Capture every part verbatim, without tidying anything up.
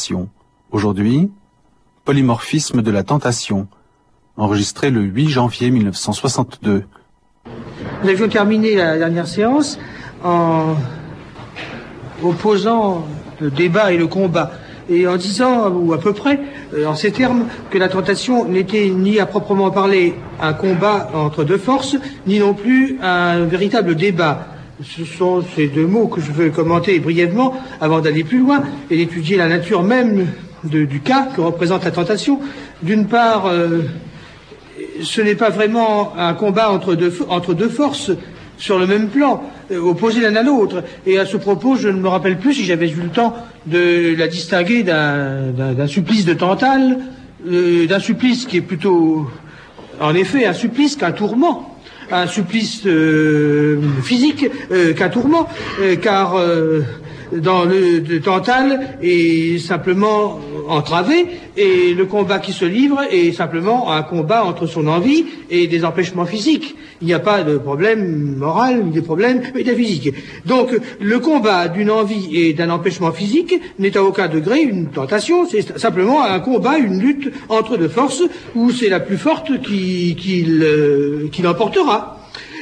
tentation. Aujourd'hui, polymorphisme de la tentation, enregistré le huit janvier mille neuf cent soixante-deux. Nous avions terminé la dernière séance en opposant le débat et le combat, et en disant, ou à peu près, en ces termes, que la tentation n'était ni à proprement parler un combat entre deux forces, ni non plus un véritable débat. Ce sont ces deux mots que je veux commenter brièvement avant d'aller plus loin et d'étudier la nature même de, du cas que représente la tentation. D'une part, euh, ce n'est pas vraiment un combat entre deux, entre deux forces sur le même plan, euh, opposés l'un à l'autre. Et à ce propos, je ne me rappelle plus si j'avais eu le temps de la distinguer d'un, d'un, d'un supplice de Tantale, euh, d'un supplice qui est plutôt, en effet, un supplice qu'un tourment. Un supplice euh, physique euh, qu'un tourment, euh, car euh, dans le de Tantale est simplement entravé, et le combat qui se livre est simplement un combat entre son envie et des empêchements physiques. Il n'y a pas de problème moral, ni de problème métaphysique. Donc, le combat d'une envie et d'un empêchement physique n'est à aucun degré une tentation, c'est simplement un combat, une lutte entre deux forces, où c'est la plus forte qui, qui, le, qui l'emportera.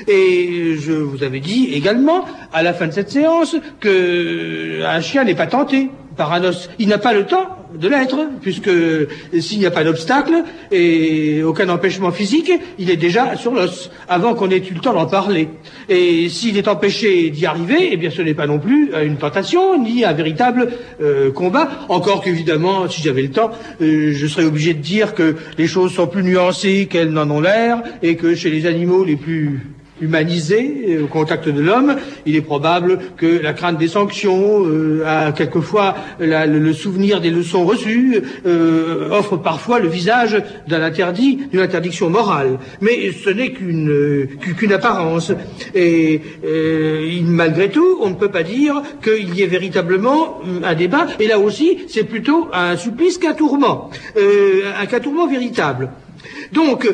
Et je vous avais dit également, à la fin de cette séance, que un chien n'est pas tenté par un os. Il n'a pas le temps de l'être, puisque s'il n'y a pas d'obstacle et aucun empêchement physique, il est déjà sur l'os, avant qu'on ait eu le temps d'en parler. Et s'il est empêché d'y arriver, eh bien ce n'est pas non plus une tentation, ni un véritable euh, combat, encore qu'évidemment, si j'avais le temps, euh, je serais obligé de dire que les choses sont plus nuancées qu'elles n'en ont l'air, et que chez les animaux les plus humanisé au contact de l'homme, il est probable que la crainte des sanctions, euh, a quelquefois la, le, le souvenir des leçons reçues, euh, offre parfois le visage d'un interdit, d'une interdiction morale. Mais ce n'est qu'une euh, qu'une apparence. Et euh, malgré tout, on ne peut pas dire qu'il y ait véritablement un débat. Et là aussi, c'est plutôt un supplice qu'un tourment, euh, un qu'un tourment véritable. Donc,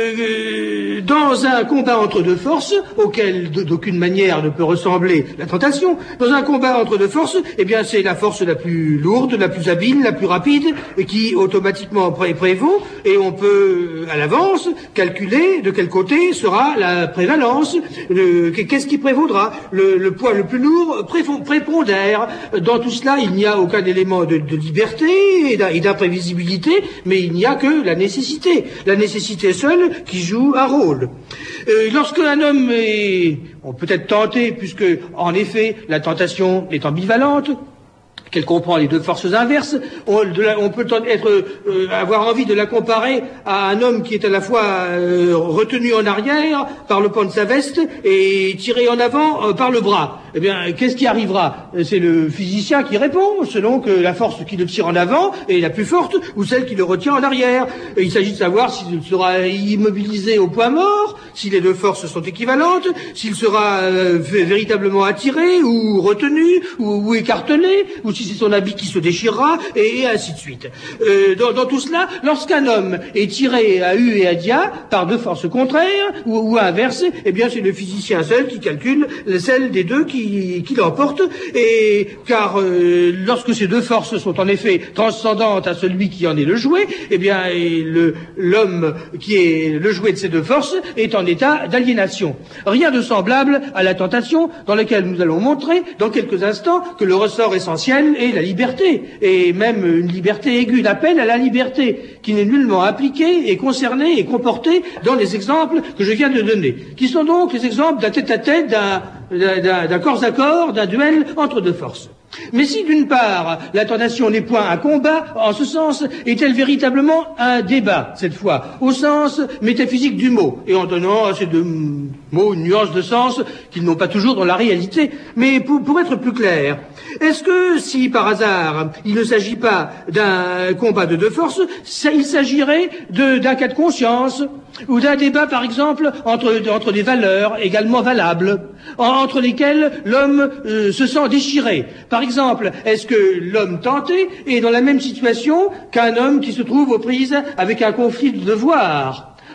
euh, dans un combat entre deux forces, auquel d'aucune manière ne peut ressembler la tentation, dans un combat entre deux forces, eh bien c'est la force la plus lourde, la plus habile, la plus rapide, qui automatiquement pré- prévaut, et on peut à l'avance calculer de quel côté sera la prévalence, le, qu'est-ce qui prévaudra. Le, le poids le plus lourd pré- prépondère. Dans tout cela, il n'y a aucun élément de, de liberté et d'imprévisibilité, mais il n'y a que la nécessité. La nécessité seule qui joue un rôle. Euh, lorsque un homme est, on peut être tenté, puisque en effet la tentation est ambivalente, qu'elle comprend les deux forces inverses, on, de la, on peut être, euh, avoir envie de la comparer à un homme qui est à la fois euh, retenu en arrière par le pan de sa veste et tiré en avant euh, par le bras. Eh bien, qu'est-ce qui arrivera? C'est le physicien qui répond, selon que la force qui le tire en avant est la plus forte ou celle qui le retient en arrière. Et il s'agit de savoir s'il sera immobilisé au point mort, si les deux forces sont équivalentes, s'il sera euh, véritablement attiré ou retenu ou, ou écartelé, ou si c'est son habit qui se déchirera, et, et ainsi de suite. Euh, dans, dans tout cela, lorsqu'un homme est tiré à U et à dia par deux forces contraires, ou, ou inverses, eh bien c'est le physicien seul qui calcule celle des deux qui, qui l'emporte, et car euh, lorsque ces deux forces sont en effet transcendantes à celui qui en est le jouet, eh bien et le, l'homme qui est le jouet de ces deux forces est en état d'aliénation. Rien de semblable à la tentation, dans laquelle nous allons montrer dans quelques instants que le ressort essentiel est la liberté, et même une liberté aiguë, l'appel à la liberté, qui n'est nullement appliquée et concernée et comportée dans les exemples que je viens de donner, qui sont donc les exemples d'un tête-à-tête, d'un, d'un, d'un corps à corps, d'un duel entre deux forces. Mais si d'une part la tentation n'est point un combat, en ce sens est-elle véritablement un débat, cette fois, au sens métaphysique du mot, et en donnant à ces deux mots une nuance de sens qu'ils n'ont pas toujours dans la réalité. Mais pour, pour être plus clair, est-ce que si par hasard il ne s'agit pas d'un combat de deux forces, ça, il s'agirait de, d'un cas de conscience, ou d'un débat par exemple entre, entre des valeurs également valables, entre lesquelles l'homme euh, se sent déchiré? Par exemple, est-ce que l'homme tenté est dans la même situation qu'un homme qui se trouve aux prises avec un conflit de devoirs?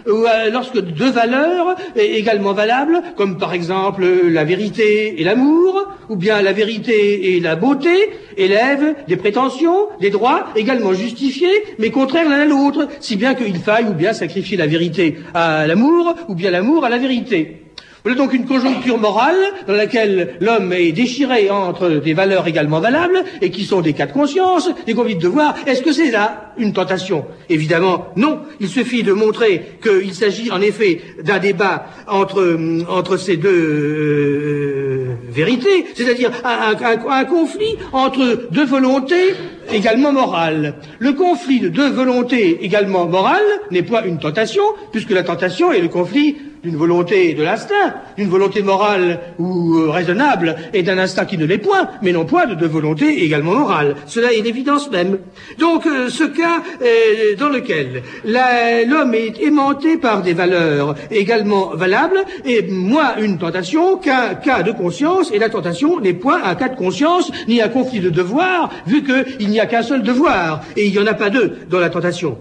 ou euh, lorsque deux valeurs également valables, comme par exemple la vérité et l'amour, ou bien la vérité et la beauté, élèvent des prétentions, des droits également justifiés, mais contraires l'un à l'autre, si bien qu'il faille ou bien sacrifier la vérité à l'amour, ou bien l'amour à la vérité. Voilà donc une conjoncture morale dans laquelle l'homme est déchiré entre des valeurs également valables et qui sont des cas de conscience et qu'on vite de voir, est-ce que c'est là une tentation? Évidemment, non. Il suffit de montrer qu'il s'agit en effet d'un débat entre, entre ces deux euh, vérités, c'est-à-dire un, un, un conflit entre deux volontés également morales. Le conflit de deux volontés également morales n'est pas une tentation, puisque la tentation est le conflit d'une volonté de l'instinct, d'une volonté morale ou euh, raisonnable, et d'un instinct qui ne l'est point, mais non point de deux volontés également morales. Cela est l'évidence même. Donc, euh, ce cas euh, dans lequel l'homme est aimanté par des valeurs également valables est moins une tentation qu'un cas de conscience, et la tentation n'est point un cas de conscience, ni un conflit de devoir, vu qu'il n'y a qu'un seul devoir, et il n'y en a pas deux dans la tentation.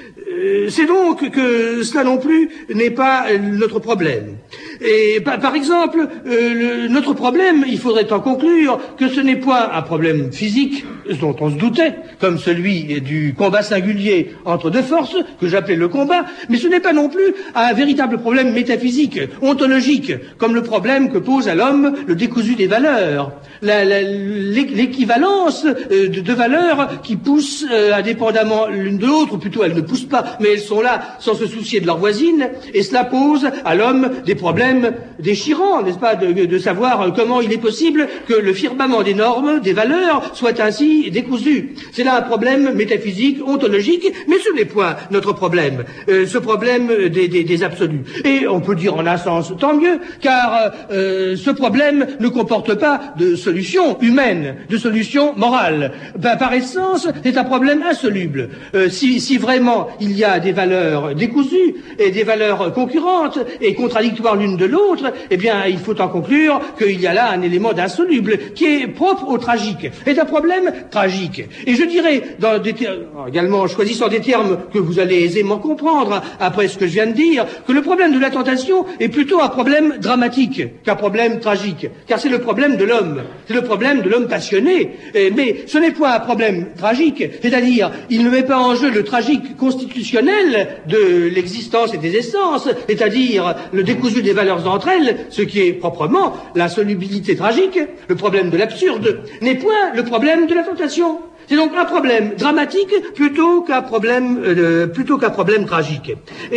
C'est donc que cela non plus n'est pas notre problème. Et par, par exemple, euh, le, notre problème, il faudrait en conclure que ce n'est point un problème physique dont on se doutait, comme celui du combat singulier entre deux forces, que j'appelais le combat, mais ce n'est pas non plus un véritable problème métaphysique, ontologique, comme le problème que pose à l'homme le décousu des valeurs, la, la, l'équivalence de deux valeurs qui poussent euh, indépendamment l'une de l'autre, ou plutôt elles ne poussent pas, mais elles sont là sans se soucier de leur voisine, et cela pose à l'homme des problèmes déchirants, n'est-ce pas, de, de savoir comment il est possible que le firmament des normes, des valeurs, soit ainsi décousu. C'est là un problème métaphysique, ontologique, mais ce n'est point notre problème, euh, ce problème des, des, des absolus. Et on peut dire en un sens, tant mieux, car euh, ce problème ne comporte pas de solution humaine, de solution morale. Ben, par essence, c'est un problème insoluble. Euh, si, si vraiment il y a des valeurs décousues et des valeurs concurrentes et contradictoires l'une de l'autre, eh bien, il faut en conclure qu'il y a là un élément d'insoluble qui est propre au tragique, est un problème tragique. Et je dirais, dans des ter- également en choisissant des termes que vous allez aisément comprendre après ce que je viens de dire, que le problème de la tentation est plutôt un problème dramatique qu'un problème tragique, car c'est le problème de l'homme, c'est le problème de l'homme passionné, et, mais ce n'est pas un problème tragique, c'est-à-dire, il ne met pas en jeu le tragique constitutionnel de l'existence et des essences, c'est-à-dire le décousu des valeurs entre elles, ce qui est proprement l'insolubilité tragique, le problème de l'absurde, n'est point le problème de la tentation. C'est donc un problème dramatique plutôt qu'un problème euh, plutôt qu'un problème tragique.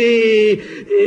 Et,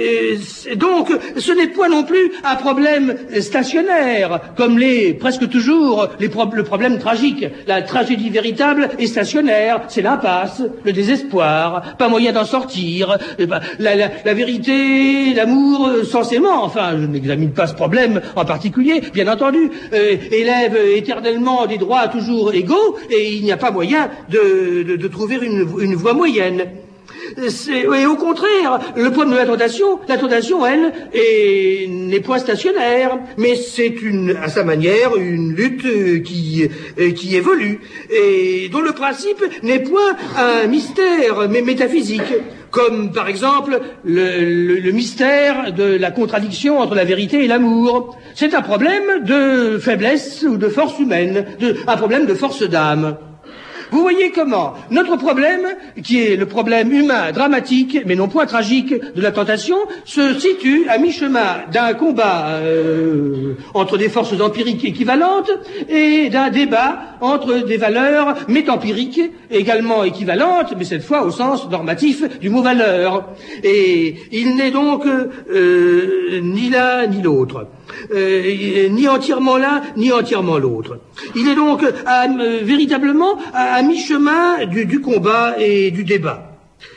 et donc, ce n'est point non plus un problème stationnaire, comme l'est presque toujours les pro- le problème tragique. La tragédie véritable est stationnaire, c'est l'impasse, le désespoir, pas moyen d'en sortir, la, la, la vérité, l'amour, censément, enfin, je n'examine pas ce problème en particulier, bien entendu, euh, élève éternellement des droits toujours égaux, et il n'y a pas moyen de, de, de trouver une, une voie moyenne. C'est, et au contraire, le problème de la tentation, la tentation, elle, est, n'est point stationnaire, mais c'est une, à sa manière, une lutte qui, qui évolue, et dont le principe n'est point un mystère, mais métaphysique. Comme, par exemple, le, le, le mystère de la contradiction entre la vérité et l'amour. C'est un problème de faiblesse ou de force humaine, de, un problème de force d'âme. Vous voyez comment notre problème, qui est le problème humain dramatique, mais non point tragique, de la tentation, se situe à mi-chemin d'un combat euh, entre des forces empiriques équivalentes et d'un débat entre des valeurs métempiriques également équivalentes, mais cette fois au sens normatif du mot valeur. Et il n'est donc euh, ni l'un ni l'autre. Euh, ni entièrement l'un, ni entièrement l'autre. Il est donc à, euh, véritablement à, à mi-chemin du, du combat et du débat.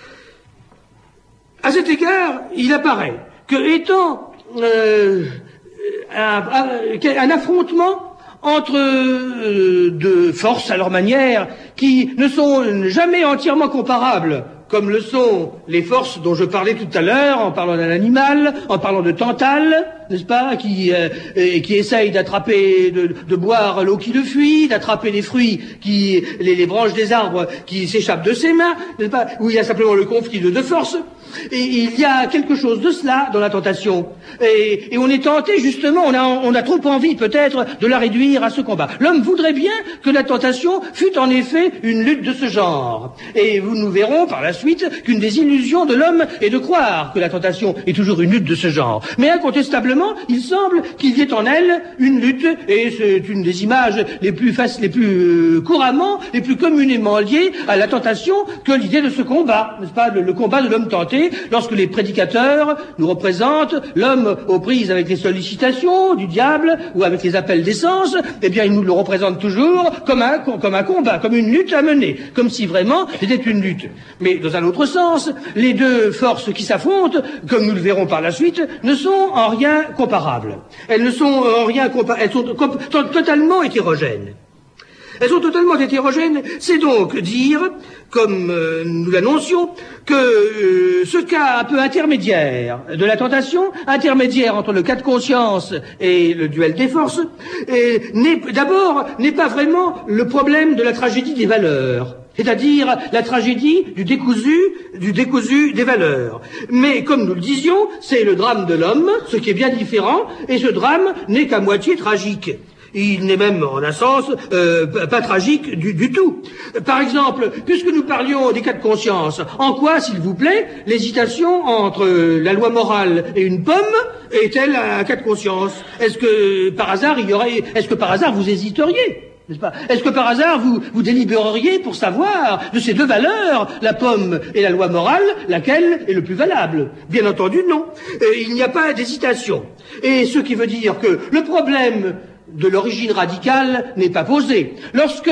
À cet égard, il apparaît que étant euh, un, un, un affrontement entre euh, deux forces à leur manière, qui ne sont jamais entièrement comparables comme le sont les forces dont je parlais tout à l'heure, en parlant d'un animal, en parlant de Tantale, n'est-ce pas, qui, euh, qui essaye d'attraper, de, de boire l'eau qui le fuit, d'attraper les fruits, qui, les, les branches des arbres qui s'échappent de ses mains, n'est-ce pas, où il y a simplement le conflit de deux forces. Et il y a quelque chose de cela dans la tentation. Et, et on est tenté, justement, on a, on a trop envie, peut-être, de la réduire à ce combat. L'homme voudrait bien que la tentation fût en effet une lutte de ce genre. Et vous nous verrons par la suite qu'une des illusions de l'homme est de croire que la tentation est toujours une lutte de ce genre. Mais incontestablement, il semble qu'il y ait en elle une lutte, et c'est une des images les plus faciles, les plus euh, couramment, les plus communément liées à la tentation que l'idée de ce combat, n'est-ce pas, le, le combat de l'homme tenté, lorsque les prédicateurs nous représentent l'homme aux prises avec les sollicitations du diable ou avec les appels d'essence, eh bien, ils nous le représentent toujours comme un, comme un combat, comme une lutte à mener, comme si vraiment c'était une lutte. Mais dans un autre sens, les deux forces qui s'affrontent, comme nous le verrons par la suite, ne sont en rien comparables. Elles ne sont en rien comparables, elles sont totalement hétérogènes. Elles sont totalement hétérogènes, c'est donc dire, comme euh, nous l'annoncions, que euh, ce cas un peu intermédiaire de la tentation, intermédiaire entre le cas de conscience et le duel des forces, n'est d'abord n'est pas vraiment le problème de la tragédie des valeurs, c'est-à-dire la tragédie du décousu, du décousu des valeurs. Mais comme nous le disions, c'est le drame de l'homme, ce qui est bien différent, et ce drame n'est qu'à moitié tragique. Il n'est même, en un sens, euh, pas tragique du, du tout. Par exemple, puisque nous parlions des cas de conscience, en quoi, s'il vous plaît, l'hésitation entre la loi morale et une pomme est-elle un cas de conscience? Est-ce que, par hasard, il y aurait, est-ce que par hasard vous hésiteriez? N'est-ce pas? Est-ce que par hasard vous, vous délibéreriez pour savoir de ces deux valeurs, la pomme et la loi morale, laquelle est le plus valable? Bien entendu, non. Euh, il n'y a pas d'hésitation. Et ce qui veut dire que le problème de l'origine radicale n'est pas posée. Lorsque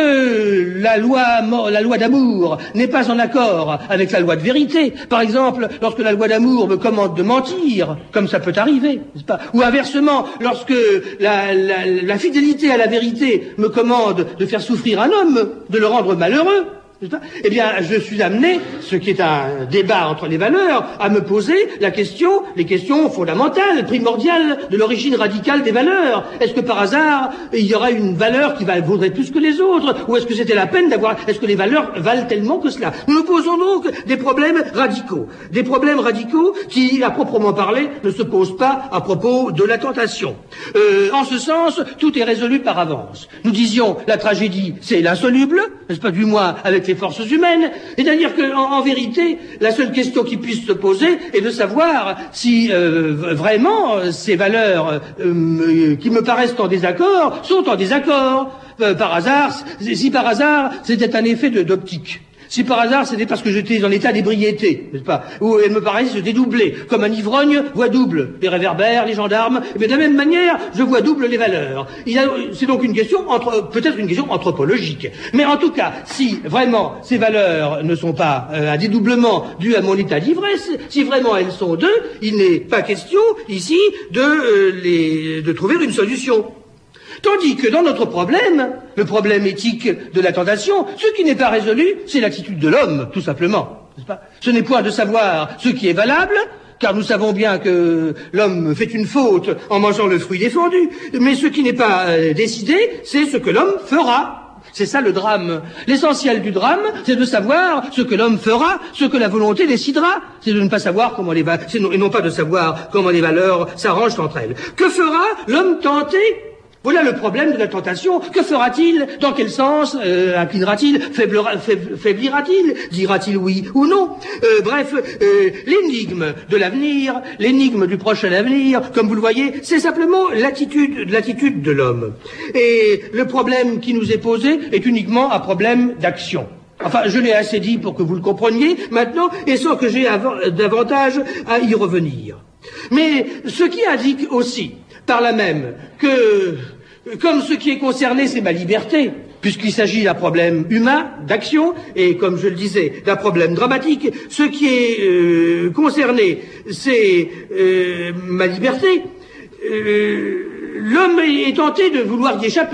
la loi, la loi d'amour n'est pas en accord avec la loi de vérité, par exemple, lorsque la loi d'amour me commande de mentir, comme ça peut arriver, n'est-ce pas? Ou inversement, lorsque la, la, la fidélité à la vérité me commande de faire souffrir un homme, de le rendre malheureux, eh bien, je suis amené, ce qui est un débat entre les valeurs, à me poser la question, les questions fondamentales, primordiales de l'origine radicale des valeurs. Est-ce que par hasard, il y aura une valeur qui vaudrait plus que les autres? Ou est-ce que c'était la peine d'avoir, est-ce que les valeurs valent tellement que cela? Nous nous posons donc des problèmes radicaux. Des problèmes radicaux qui, à proprement parler, ne se posent pas à propos de la tentation. Euh, en ce sens, tout est résolu par avance. Nous disions, la tragédie, c'est l'insoluble, n'est-ce pas, du moins avec les forces humaines, c'est-à-dire que, en, en vérité, la seule question qui puisse se poser est de savoir si euh, vraiment ces valeurs euh, qui me paraissent en désaccord sont en désaccord. Euh, par hasard, si par hasard c'était un effet de d'optique. Si par hasard c'était parce que j'étais en état d'ébriété, n'est-ce pas, où elle me paraissait se dédoubler, comme un ivrogne voit double les réverbères, les gendarmes, mais de la même manière, je vois double les valeurs. Il y a, c'est donc une question, entre, peut-être une question anthropologique. Mais en tout cas, si vraiment ces valeurs ne sont pas euh, un dédoublement dû à mon état d'ivresse, si vraiment elles sont deux, il n'est pas question ici de, euh, les, de trouver une solution. Tandis que dans notre problème, le problème éthique de la tentation, ce qui n'est pas résolu, c'est l'attitude de l'homme, tout simplement. N'est-ce pas? Ce n'est point de savoir ce qui est valable, car nous savons bien que l'homme fait une faute en mangeant le fruit défendu, mais ce qui n'est pas euh, décidé, c'est ce que l'homme fera. C'est ça le drame. L'essentiel du drame, c'est de savoir ce que l'homme fera, ce que la volonté décidera. C'est de ne pas savoir comment les valeurs, et non pas de savoir comment les valeurs s'arrangent entre elles. Que fera l'homme tenté? Voilà le problème de la tentation. Que fera-t-il? Dans quel sens euh, inclinera-t-il? Faiblera, faiblira-t-il? Dira-t-il oui ou non? euh, Bref, euh, l'énigme de l'avenir, l'énigme du prochain avenir, comme vous le voyez, c'est simplement l'attitude, l'attitude de l'homme. Et le problème qui nous est posé est uniquement un problème d'action. Enfin, je l'ai assez dit pour que vous le compreniez maintenant, et sans que j'aie davantage à y revenir. Mais ce qui indique aussi, par là même, que, comme ce qui est concerné, c'est ma liberté, puisqu'il s'agit d'un problème humain, d'action, et comme je le disais, d'un problème dramatique, ce qui est euh, concerné, c'est euh, ma liberté, euh, l'homme est tenté de vouloir y échapper.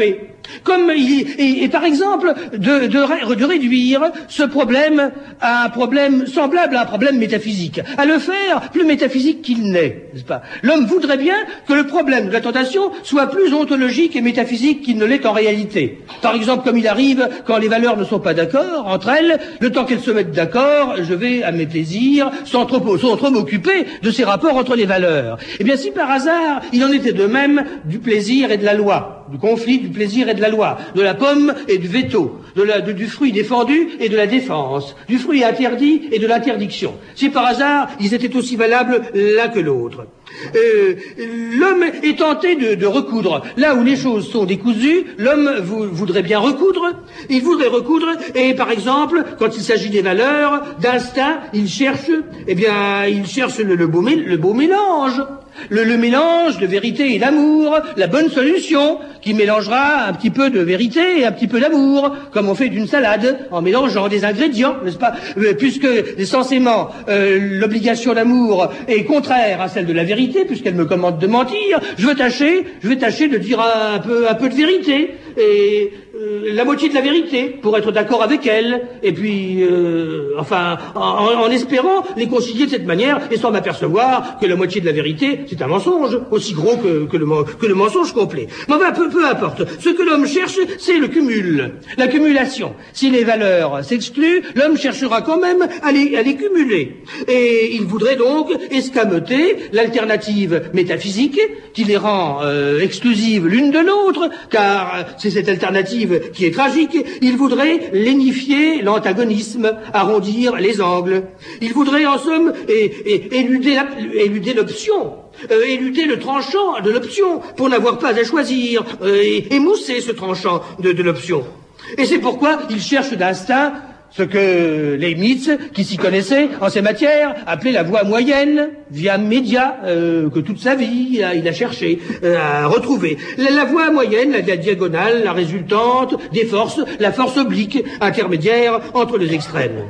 Comme il, et, et par exemple, de, de, de réduire ce problème à un problème semblable à un problème métaphysique, à le faire plus métaphysique qu'il n'est, n'est-ce pas? L'homme voudrait bien que le problème de la tentation soit plus ontologique et métaphysique qu'il ne l'est en réalité. Par exemple, comme il arrive, quand les valeurs ne sont pas d'accord entre elles, le temps qu'elles se mettent d'accord, je vais à mes plaisirs, sans trop, sans trop m'occuper de ces rapports entre les valeurs. Eh bien, si par hasard, il en était de même du plaisir et de la loi, du conflit du plaisir et de la loi, de la pomme et du veto, de la, de, du fruit défendu et de la défense, du fruit interdit et de l'interdiction. Si par hasard, ils étaient aussi valables l'un que l'autre. Euh, l'homme est tenté de, de recoudre. Là où les choses sont décousues, l'homme voudrait bien recoudre. Il voudrait recoudre, et par exemple, quand il s'agit des valeurs, d'instinct, il cherche, eh bien, il cherche le, le, beau, le beau mélange. Le, le mélange de vérité et d'amour, la bonne solution, qui mélangera un petit peu de vérité et un petit peu d'amour, comme on fait d'une salade, en mélangeant des ingrédients, n'est-ce pas? euh, Puisque, censément, euh, l'obligation d'amour est contraire à celle de la vérité, puisqu'elle me commande de mentir, je vais tâcher, je vais tâcher de dire un, un peu, un peu de vérité, et euh, la moitié de la vérité, pour être d'accord avec elle, et puis, euh, enfin, en, en espérant les concilier de cette manière, et sans m'apercevoir que la moitié de la vérité, c'est un mensonge, aussi gros que, que, le, que le mensonge complet. Mais enfin, peu, peu importe. Ce que l'homme cherche, c'est le cumul, l'accumulation. Si les valeurs s'excluent, l'homme cherchera quand même à les, à les cumuler. Et il voudrait donc escamoter l'alternative métaphysique qui les rend euh, exclusives l'une de l'autre, car c'est cette alternative qui est tragique. Il voudrait lénifier l'antagonisme, arrondir les angles. Il voudrait en somme é, é, éluder, la, éluder l'option. Euh, éluder le tranchant de l'option pour n'avoir pas à choisir, euh, et émousser ce tranchant de, de l'option. Et c'est pourquoi il cherche d'instinct ce que Leibniz, qui s'y connaissait en ces matières, appelait la voie moyenne, via média, euh, que toute sa vie il a, il a cherché euh, à retrouver. La, la voie moyenne, la, la diagonale, la résultante des forces, la force oblique, intermédiaire entre les extrêmes.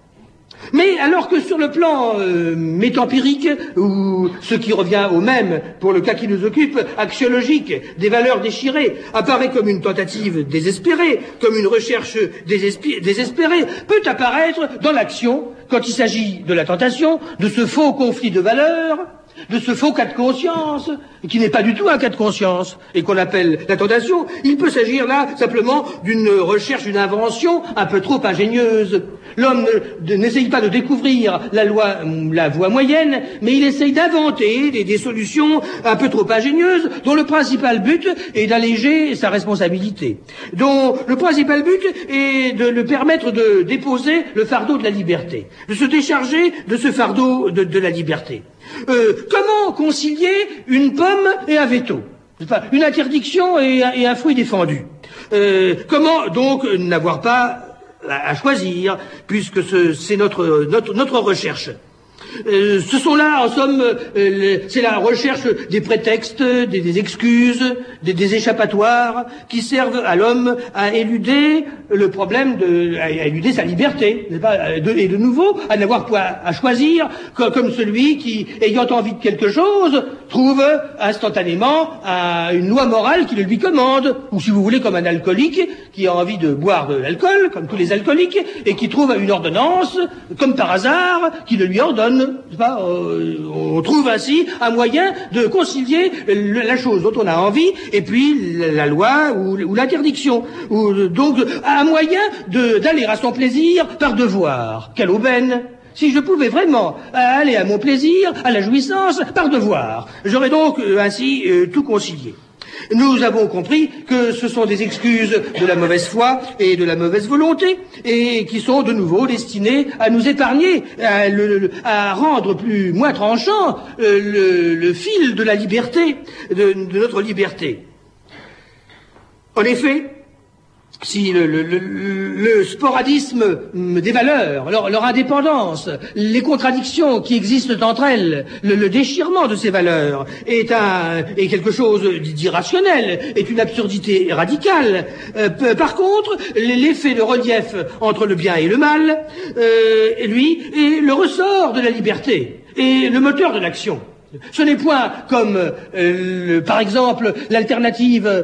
Mais alors que sur le plan euh, métempirique, ou ce qui revient au même pour le cas qui nous occupe, axiologique, des valeurs déchirées, apparaît comme une tentative désespérée, comme une recherche désespérée, peut apparaître dans l'action, quand il s'agit de la tentation, de ce faux conflit de valeurs, de ce faux cas de conscience, qui n'est pas du tout un cas de conscience, et qu'on appelle la tentation. Il peut s'agir là simplement d'une recherche, d'une invention un peu trop ingénieuse. L'homme n'essaye pas de découvrir la loi, la voie moyenne, mais il essaye d'inventer des, des solutions un peu trop ingénieuses, dont le principal but est d'alléger sa responsabilité, dont le principal but est de le permettre de déposer le fardeau de la liberté, de se décharger de ce fardeau de, de la liberté. Euh, comment concilier une pomme et un veto, enfin, une interdiction et un, et un fruit défendu? euh, Comment donc n'avoir pas à, à choisir, puisque c'est notre, notre, notre recherche? Euh, ce sont là, en somme, euh, c'est la recherche des prétextes, des, des excuses, des, des échappatoires qui servent à l'homme à éluder le problème de, à éluder sa liberté, n'est-ce pas, de, et de nouveau à n'avoir pas à choisir comme, comme celui qui, ayant envie de quelque chose, trouve instantanément à une loi morale qui le lui commande, ou si vous voulez comme un alcoolique qui a envie de boire de l'alcool, comme tous les alcooliques, et qui trouve une ordonnance, comme par hasard, qui le lui ordonne. Pas, euh, on trouve ainsi un moyen de concilier le, la chose dont on a envie et puis la, la loi ou, ou l'interdiction. Ou, donc un moyen d'aller à son plaisir par devoir. Quelle aubaine! Si je pouvais vraiment aller à mon plaisir, à la jouissance, par devoir, j'aurais donc euh, ainsi euh, tout concilié. Nous avons compris que ce sont des excuses de la mauvaise foi et de la mauvaise volonté, et qui sont de nouveau destinées à nous épargner, à, le, à rendre plus moins tranchant euh, le, le fil de la liberté, de, de notre liberté. En effet, si le, le, le, le sporadisme des valeurs, leur, leur indépendance, les contradictions qui existent entre elles, le, le déchirement de ces valeurs est, un, est quelque chose d'irrationnel, est une absurdité radicale. Euh, par contre, l'effet de relief entre le bien et le mal, euh, lui, est le ressort de la liberté et le moteur de l'action. Ce n'est point comme, euh, le, par exemple, l'alternative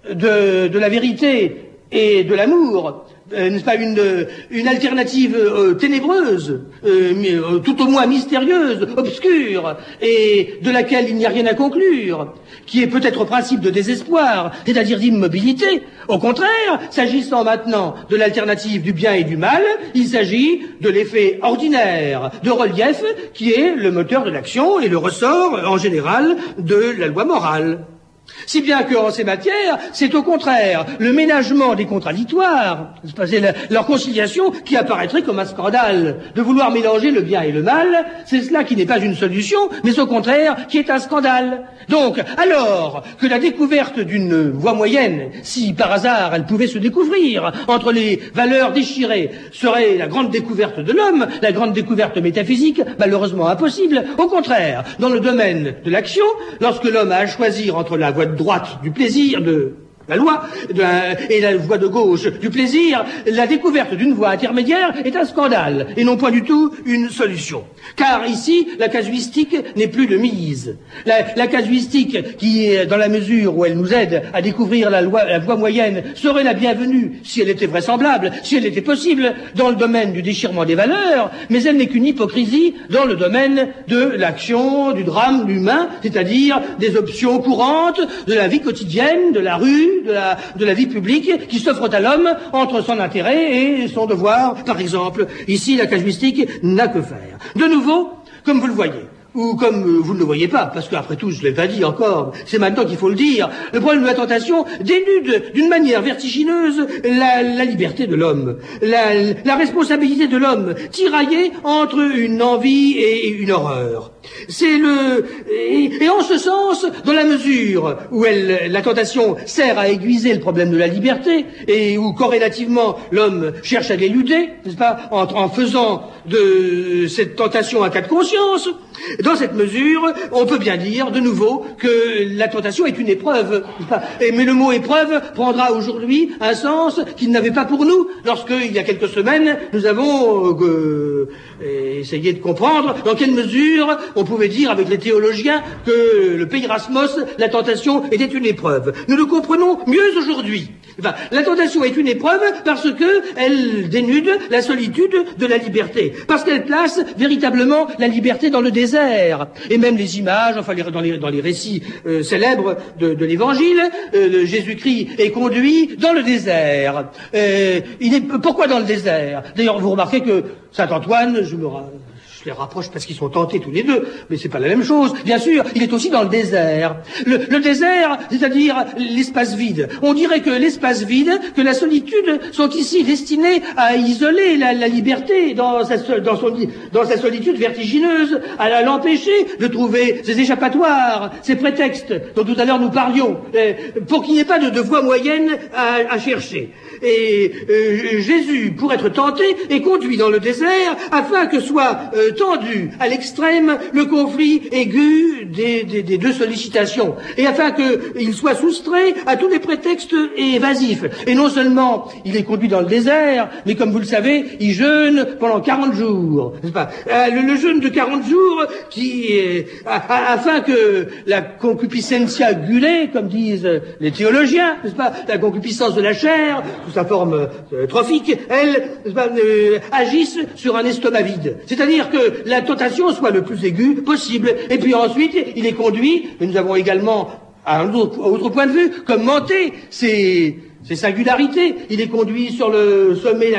de, de la vérité et de l'amour, euh, n'est-ce pas, une, une alternative euh, ténébreuse, euh, euh, tout au moins mystérieuse, obscure, et de laquelle il n'y a rien à conclure, qui est peut-être au principe de désespoir, c'est-à-dire d'immobilité. Au contraire, s'agissant maintenant de l'alternative du bien et du mal, il s'agit de l'effet ordinaire de relief qui est le moteur de l'action et le ressort, en général, de la loi morale. Si bien qu'en ces matières, c'est au contraire le ménagement des contradictoires, c'est leur conciliation qui apparaîtrait comme un scandale. De vouloir mélanger le bien et le mal, c'est cela qui n'est pas une solution, mais au contraire qui est un scandale. Donc, alors que la découverte d'une voie moyenne, si par hasard elle pouvait se découvrir entre les valeurs déchirées, serait la grande découverte de l'homme, la grande découverte métaphysique, malheureusement impossible. Au contraire, dans le domaine de l'action, lorsque l'homme a à choisir entre la voie de droite du plaisir, de la loi, de la, et la voie de gauche du plaisir, la découverte d'une voie intermédiaire est un scandale, et non point du tout une solution. Car ici, la casuistique n'est plus de mise. La, la casuistique, qui, dans la mesure où elle nous aide à découvrir la, loi, la voie moyenne, serait la bienvenue si elle était vraisemblable, si elle était possible, dans le domaine du déchirement des valeurs, mais elle n'est qu'une hypocrisie dans le domaine de l'action, du drame humain, c'est-à-dire des options courantes de la vie quotidienne, de la rue, de la, de la vie publique qui s'offre à l'homme entre son intérêt et son devoir, par exemple. Ici, la casuistique n'a que faire. De nouveau, comme vous le voyez, ou comme euh, vous ne le voyez pas, parce qu'après tout, je ne l'ai pas dit encore, c'est maintenant qu'il faut le dire, le problème de la tentation dénude d'une manière vertigineuse la, la liberté de l'homme, la, la responsabilité de l'homme, tiraillée entre une envie et une horreur. C'est le... Et, et en ce sens, dans la mesure où elle, la tentation sert à aiguiser le problème de la liberté, et où corrélativement l'homme cherche à l'éluder, n'est-ce pas, en, en faisant de cette tentation un cas de conscience, dans cette mesure, on peut bien dire, de nouveau, que la tentation est une épreuve. Et, mais le mot épreuve prendra aujourd'hui un sens qu'il n'avait pas pour nous, lorsque, il y a quelques semaines, nous avons euh, essayé de comprendre dans quelle mesure on pouvait dire avec les théologiens que le Peirasmos, la tentation, était une épreuve. Nous le comprenons mieux aujourd'hui. Enfin, la tentation est une épreuve parce que elle dénude la solitude de la liberté, parce qu'elle place véritablement la liberté dans le désert. Et même les images, enfin les, dans, les, dans les récits euh, célèbres de, de l'Évangile, euh, Jésus-Christ est conduit dans le désert. Euh, il est, pourquoi dans le désert? D'ailleurs, vous remarquez que saint Antoine, je me Je les rapproche parce qu'ils sont tentés tous les deux, mais c'est pas la même chose. Bien sûr, il est aussi dans le désert. Le, le désert, c'est-à-dire l'espace vide. On dirait que l'espace vide, que la solitude sont ici destinés à isoler la, la liberté dans sa, dans, son, dans sa solitude vertigineuse, à l'empêcher de trouver ses échappatoires, ses prétextes dont tout à l'heure nous parlions, pour qu'il n'y ait pas de, de voie moyenne à, à chercher. Et euh, Jésus, pour être tenté, est conduit dans le désert afin que soit euh, tendu à l'extrême le conflit aigu des, des, des deux sollicitations, et afin qu'il soit soustrait à tous les prétextes évasifs. Et non seulement il est conduit dans le désert, mais comme vous le savez, il jeûne pendant quarante jours, n'est-ce pas? Euh, le, le jeûne de quarante jours qui, euh, a, a, afin que la concupiscentia gulae, comme disent les théologiens, n'est-ce pas, la concupiscence de la chair, sous sa forme euh, trophique, elle euh, agisse sur un estomac vide. C'est-à-dire que la tentation soit le plus aiguë possible. Et puis ensuite, il est conduit, mais nous avons également, à un autre, autre point de vue, commenté ces... Ces singularités. Il est conduit sur le sommet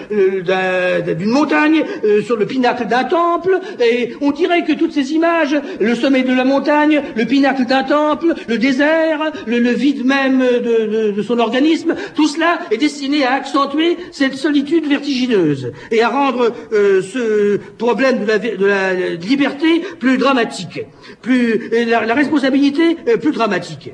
d'une montagne, euh, sur le pinacle d'un temple, et on dirait que toutes ces images, le sommet de la montagne, le pinacle d'un temple, le désert, le, le vide même de, de, de son organisme, tout cela est destiné à accentuer cette solitude vertigineuse et à rendre euh, ce problème de la, de la liberté plus dramatique, plus la, la responsabilité euh, plus dramatique.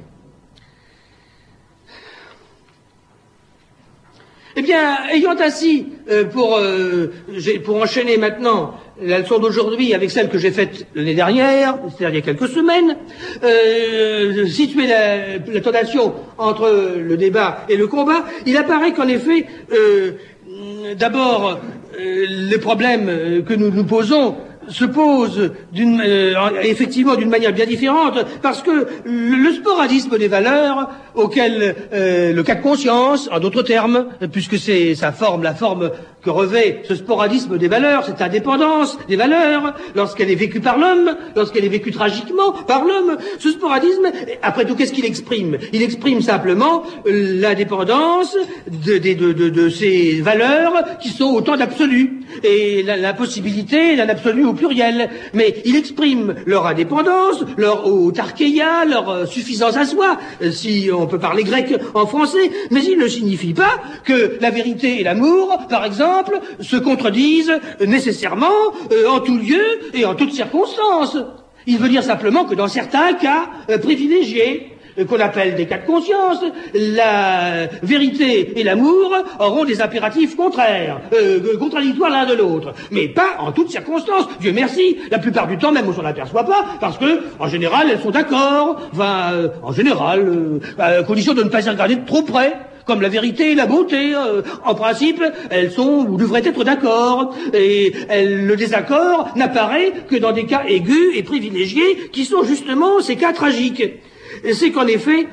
Eh bien, ayant ainsi, euh, pour, euh, pour enchaîner maintenant la leçon d'aujourd'hui avec celle que j'ai faite l'année dernière, c'est-à-dire il y a quelques semaines, euh, situer la, la tentation entre le débat et le combat, il apparaît qu'en effet, euh, d'abord, euh, les problèmes que nous nous posons se pose d'une, euh, effectivement d'une manière bien différente, parce que le, le sporadisme des valeurs auquel euh, le cas de conscience, en d'autres termes, puisque c'est sa forme, la forme que revêt ce sporadisme des valeurs, cette indépendance des valeurs, lorsqu'elle est vécue par l'homme, lorsqu'elle est vécue tragiquement par l'homme, ce sporadisme, après tout, qu'est-ce qu'il exprime? Il exprime simplement l'indépendance de, de, de, de, de ces valeurs qui sont autant d'absolus, et la, la possibilité d'un absolu au pluriel. Mais il exprime leur indépendance, leur autarkeia, leur euh, suffisance à soi, euh, si on peut parler grec en français, mais il ne signifie pas que la vérité et l'amour, par exemple, se contredisent nécessairement euh, en tout lieu et en toutes circonstances. Il veut dire simplement que dans certains cas euh, privilégiés, euh, qu'on appelle des cas de conscience, la vérité et l'amour auront des impératifs contraires, euh, contradictoires l'un de l'autre, mais pas en toutes circonstances. Dieu merci, la plupart du temps même on s'en aperçoit pas, parce que en général elles sont d'accord, enfin, euh, en général, euh, à condition de ne pas y regarder de trop près. Comme la vérité et la beauté, euh, en principe, elles sont ou devraient être d'accord, et elles, le désaccord n'apparaît que dans des cas aigus et privilégiés, qui sont justement ces cas tragiques. C'est qu'en effet,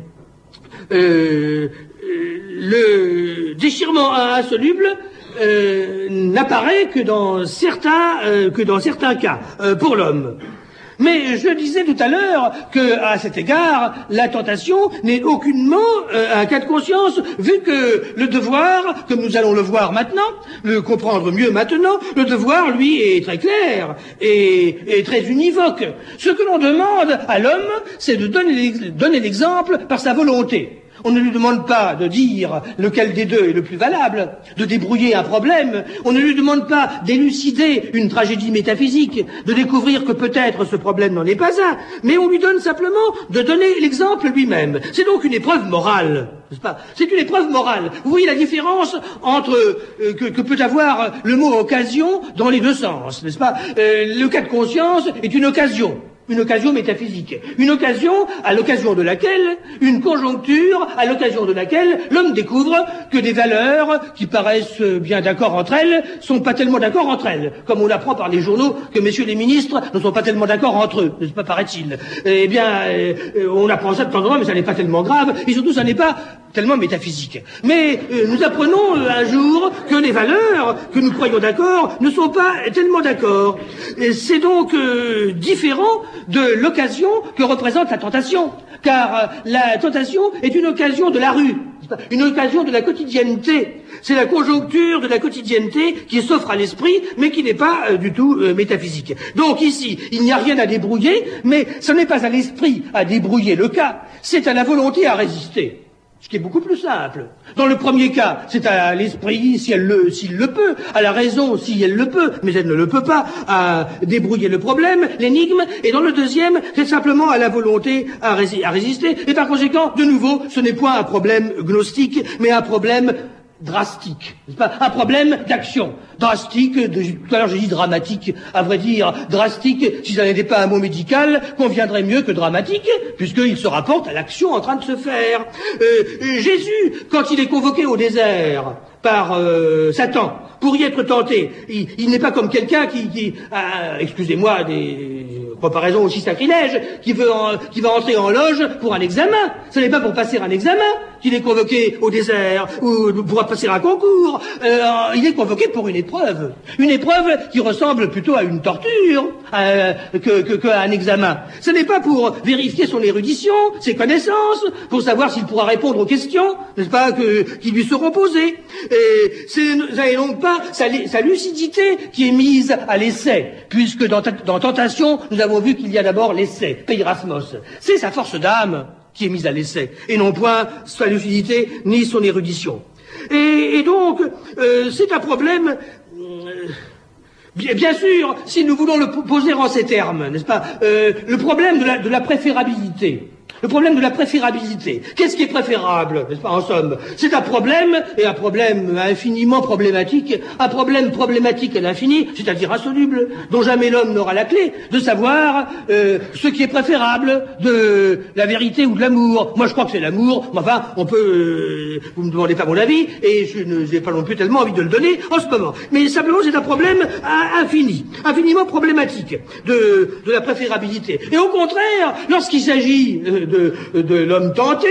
euh, le déchirement insoluble euh, n'apparaît que dans certains, euh, que dans certains cas, euh, pour l'homme. Mais je disais tout à l'heure que, à cet égard, la tentation n'est aucunement euh, un cas de conscience, vu que le devoir, comme nous allons le voir maintenant, le comprendre mieux maintenant, le devoir, lui, est très clair et, et très univoque. Ce que l'on demande à l'homme, c'est de donner l'exemple par sa volonté. On ne lui demande pas de dire lequel des deux est le plus valable, de débrouiller un problème. On ne lui demande pas d'élucider une tragédie métaphysique, de découvrir que peut-être ce problème n'en est pas un, mais on lui donne simplement de donner l'exemple lui-même. C'est donc une épreuve morale, n'est-ce pas? C'est une épreuve morale. Vous voyez la différence entre euh, que, que peut avoir le mot occasion dans les deux sens, n'est-ce pas? euh, Le cas de conscience est une occasion. Une occasion métaphysique. Une occasion à l'occasion de laquelle, une conjoncture à l'occasion de laquelle l'homme découvre que des valeurs qui paraissent bien d'accord entre elles sont pas tellement d'accord entre elles. Comme on apprend par les journaux que messieurs les ministres ne sont pas tellement d'accord entre eux, n'est-ce pas, paraît-il? Eh bien, euh, on apprend ça de temps en temps, mais ça n'est pas tellement grave, et surtout ça n'est pas tellement métaphysique. Mais euh, nous apprenons euh, un jour que les valeurs que nous croyons d'accord ne sont pas tellement d'accord. Et c'est donc euh, différent de l'occasion que représente la tentation, car euh, la tentation est une occasion de la rue, une occasion de la quotidienneté. C'est la conjoncture de la quotidienneté qui s'offre à l'esprit, mais qui n'est pas euh, du tout euh, métaphysique. Donc ici, il n'y a rien à débrouiller, mais ce n'est pas à l'esprit à débrouiller le cas, c'est à la volonté à résister. Ce qui est beaucoup plus simple. Dans le premier cas, c'est à l'esprit, si elle le, s'il le peut, à la raison, si elle le peut, mais elle ne le peut pas, à débrouiller le problème, l'énigme, et dans le deuxième, c'est simplement à la volonté à, rési- à résister, et par conséquent, de nouveau, ce n'est point un problème gnostique, mais un problème drastique, n'est-ce pas? Un problème d'action. Drastique, de, tout à l'heure j'ai dit dramatique, à vrai dire, drastique, si ça n'était pas un mot médical, conviendrait mieux que dramatique, puisqu'il se rapporte à l'action en train de se faire. Euh, Jésus, quand il est convoqué au désert par euh, Satan, pour y être tenté, il, il n'est pas comme quelqu'un qui, qui ah, excusez-moi, des comparaisons aussi sacrilèges, qui veut en, qui va entrer en loge pour un examen. Ce n'est pas pour passer un examen qu'il est convoqué au désert, ou pour passer un concours. Euh, il est convoqué pour une épreuve. Une épreuve qui ressemble plutôt à une torture euh, que, que, qu'à un examen. Ce n'est pas pour vérifier son érudition, ses connaissances, pour savoir s'il pourra répondre aux questions, n'est-ce pas, que, qui lui seront posées. Et c'est donc pas sa, sa lucidité qui est mise à l'essai, puisque dans, dans Tentation, nous avons vu qu'il y a d'abord l'essai, peirasmos. C'est sa force d'âme qui est mise à l'essai, et non point sa lucidité ni son érudition. Et, et donc, euh, c'est un problème, euh, bien, bien sûr, si nous voulons le poser en ces termes, n'est-ce pas, euh, le problème de la, de la préférabilité. Le problème de la préférabilité. Qu'est-ce qui est préférable, n'est-ce pas, en somme? C'est un problème, et un problème infiniment problématique, un problème problématique à l'infini, c'est-à-dire insoluble, dont jamais l'homme n'aura la clé, de savoir euh, ce qui est préférable de la vérité ou de l'amour. Moi, je crois que c'est l'amour, mais enfin, on peut... Euh, vous me demandez pas mon avis, et je n'ai pas non plus tellement envie de le donner en ce moment. Mais simplement, c'est un problème infini, infiniment problématique de, de la préférabilité. Et au contraire, lorsqu'il s'agit... Euh, de, de l'homme tenté,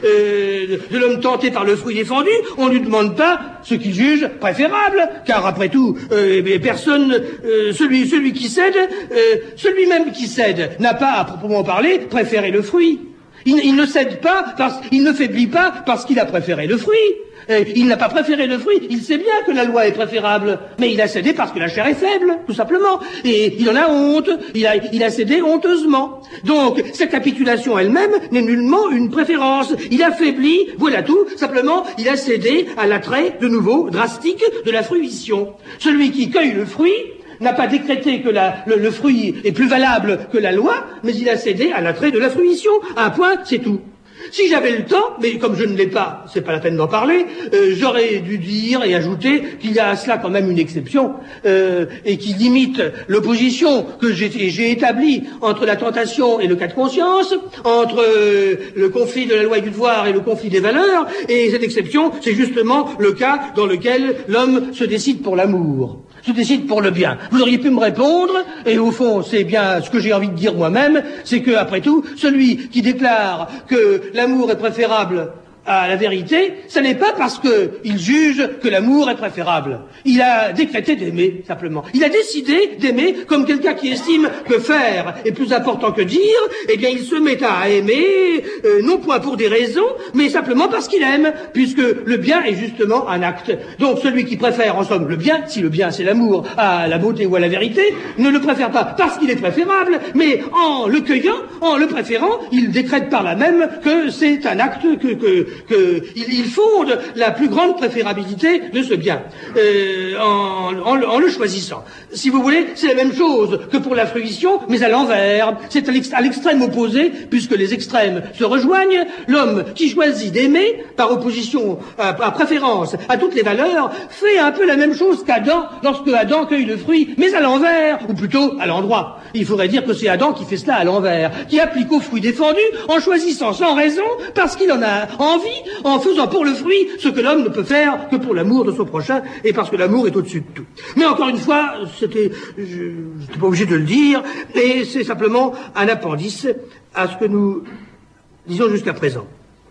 euh, de l'homme tenté par le fruit défendu, on ne lui demande pas ce qu'il juge préférable, car après tout, euh, personne, euh, celui, celui qui cède, euh, celui même qui cède n'a pas, à proprement parler, préféré le fruit. Il, il ne cède pas, parce, il ne faiblit pas parce qu'il a préféré le fruit. Euh, il n'a pas préféré le fruit, il sait bien que la loi est préférable, mais il a cédé parce que la chair est faible, tout simplement. Et il en a honte, il a, il a cédé honteusement. Donc, sa capitulation elle-même n'est nullement une préférence. Il a faibli, voilà tout, simplement, il a cédé à l'attrait, de nouveau, drastique de la fruition. Celui qui cueille le fruit n'a pas décrété que la, le, le fruit est plus valable que la loi, mais il a cédé à l'attrait de la fruition. À un point, c'est tout. Si j'avais le temps, mais comme je ne l'ai pas, c'est pas la peine d'en parler, euh, j'aurais dû dire et ajouter qu'il y a à cela quand même une exception, euh, et qui limite l'opposition que j'ai établie entre la tentation et le cas de conscience, entre euh, le conflit de la loi et du devoir et le conflit des valeurs, et cette exception, c'est justement le cas dans lequel l'homme se décide pour l'amour. Se décide pour le bien. Vous auriez pu me répondre, et au fond, c'est bien ce que j'ai envie de dire moi-même, c'est que, après tout, celui qui déclare que l'amour est préférable à la vérité, ce n'est pas parce qu'il juge que l'amour est préférable. Il a décrété d'aimer, simplement. Il a décidé d'aimer comme quelqu'un qui estime que faire est plus important que dire, eh bien il se met à aimer, euh, non point pour des raisons, mais simplement parce qu'il aime, puisque le bien est justement un acte. Donc celui qui préfère, en somme, le bien, si le bien c'est l'amour, à la beauté ou à la vérité, ne le préfère pas parce qu'il est préférable, mais en le cueillant, en le préférant, il décrète par là même que c'est un acte que... que qu'il il fonde la plus grande préférabilité de ce bien, euh, en, en, en le choisissant. Si vous voulez, c'est la même chose que pour la fruition, mais à l'envers. C'est à l'extrême opposé, puisque les extrêmes se rejoignent. L'homme qui choisit d'aimer, par opposition à, à préférence à toutes les valeurs, fait un peu la même chose qu'Adam, lorsque Adam cueille le fruit, mais à l'envers, ou plutôt à l'endroit. Il faudrait dire que c'est Adam qui fait cela à l'envers, qui applique au fruit défendu en choisissant sans raison, parce qu'il en a envie, en faisant pour le fruit ce que l'homme ne peut faire que pour l'amour de son prochain, et parce que l'amour est au-dessus de tout. Mais encore une fois, c'était, je n'étais pas obligé de le dire, et c'est simplement un appendice à ce que nous disons jusqu'à présent.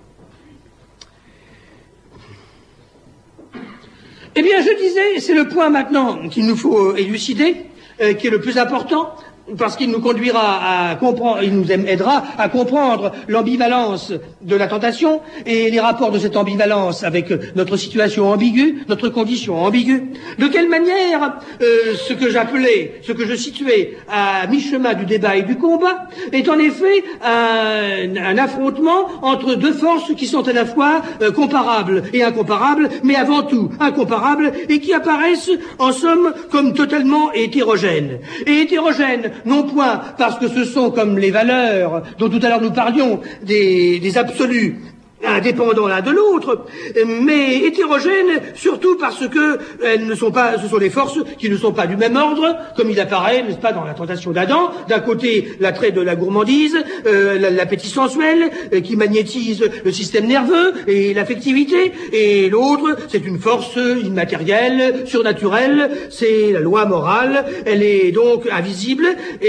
Eh bien, je disais, c'est le point maintenant qu'il nous faut élucider, euh, qui est le plus important, parce qu'il nous conduira à comprendre, il nous aidera à comprendre l'ambivalence de la tentation et les rapports de cette ambivalence avec notre situation ambiguë, notre condition ambiguë. De quelle manière euh, ce que j'appelais, ce que je situais à mi-chemin du débat et du combat est en effet un, un affrontement entre deux forces qui sont à la fois euh, comparables et incomparables, mais avant tout incomparables, et qui apparaissent en somme comme totalement hétérogènes. Et hétérogènes non point parce que ce sont comme les valeurs dont tout à l'heure nous parlions, des, des absolus indépendants l'un de l'autre, mais hétérogènes surtout parce que elles ne sont pas, ce sont des forces qui ne sont pas du même ordre, comme il apparaît, n'est-ce pas, dans la tentation d'Adam. D'un côté, l'attrait de la gourmandise, euh, l'appétit sensuel, euh, qui magnétise le système nerveux et l'affectivité, et l'autre, c'est une force immatérielle, surnaturelle, c'est la loi morale. Elle est donc invisible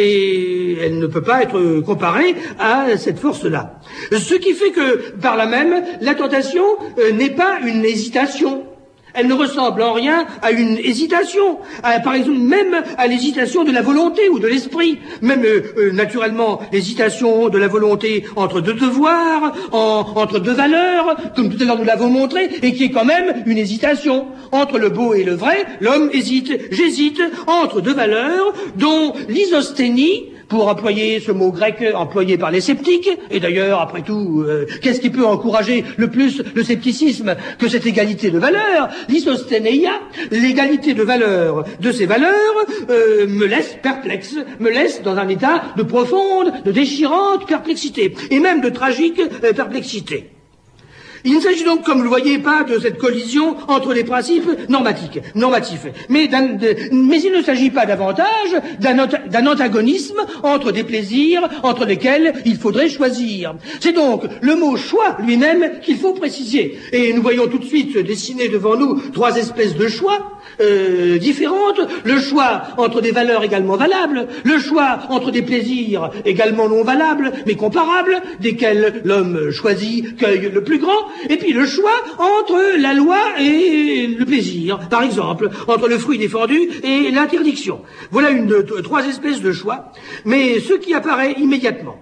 et elle ne peut pas être comparée à cette force-là. Ce qui fait que, par la même, la tentation euh, n'est pas une hésitation. Elle ne ressemble en rien à une hésitation, à, par exemple même à l'hésitation de la volonté ou de l'esprit, même euh, euh, naturellement l'hésitation de la volonté entre deux devoirs, en, entre deux valeurs, comme tout à l'heure nous l'avons montré, et qui est quand même une hésitation. Entre le beau et le vrai, l'homme hésite, j'hésite, entre deux valeurs dont l'isosthénie, pour employer ce mot grec employé par les sceptiques, et d'ailleurs, après tout, euh, qu'est-ce qui peut encourager le plus le scepticisme que cette égalité de valeurs? L'isosténéia, l'égalité de valeurs de ces valeurs, euh, me laisse perplexe, me laisse dans un état de profonde, de déchirante perplexité, et même de tragique euh, perplexité. Il ne s'agit donc, comme vous le voyez, pas de cette collision entre les principes normatiques, normatifs, mais, d'un, de, mais il ne s'agit pas davantage d'un, d'un antagonisme entre des plaisirs entre lesquels il faudrait choisir. C'est donc le mot choix lui-même qu'il faut préciser. Et nous voyons tout de suite se dessiner devant nous trois espèces de choix euh, différentes. Le choix entre des valeurs également valables, le choix entre des plaisirs également non valables, mais comparables, desquels l'homme choisit, cueille le plus grand. Et puis le choix entre la loi et le plaisir, par exemple, entre le fruit défendu et l'interdiction. Voilà une de, de, trois espèces de choix, mais ce qui apparaît immédiatement,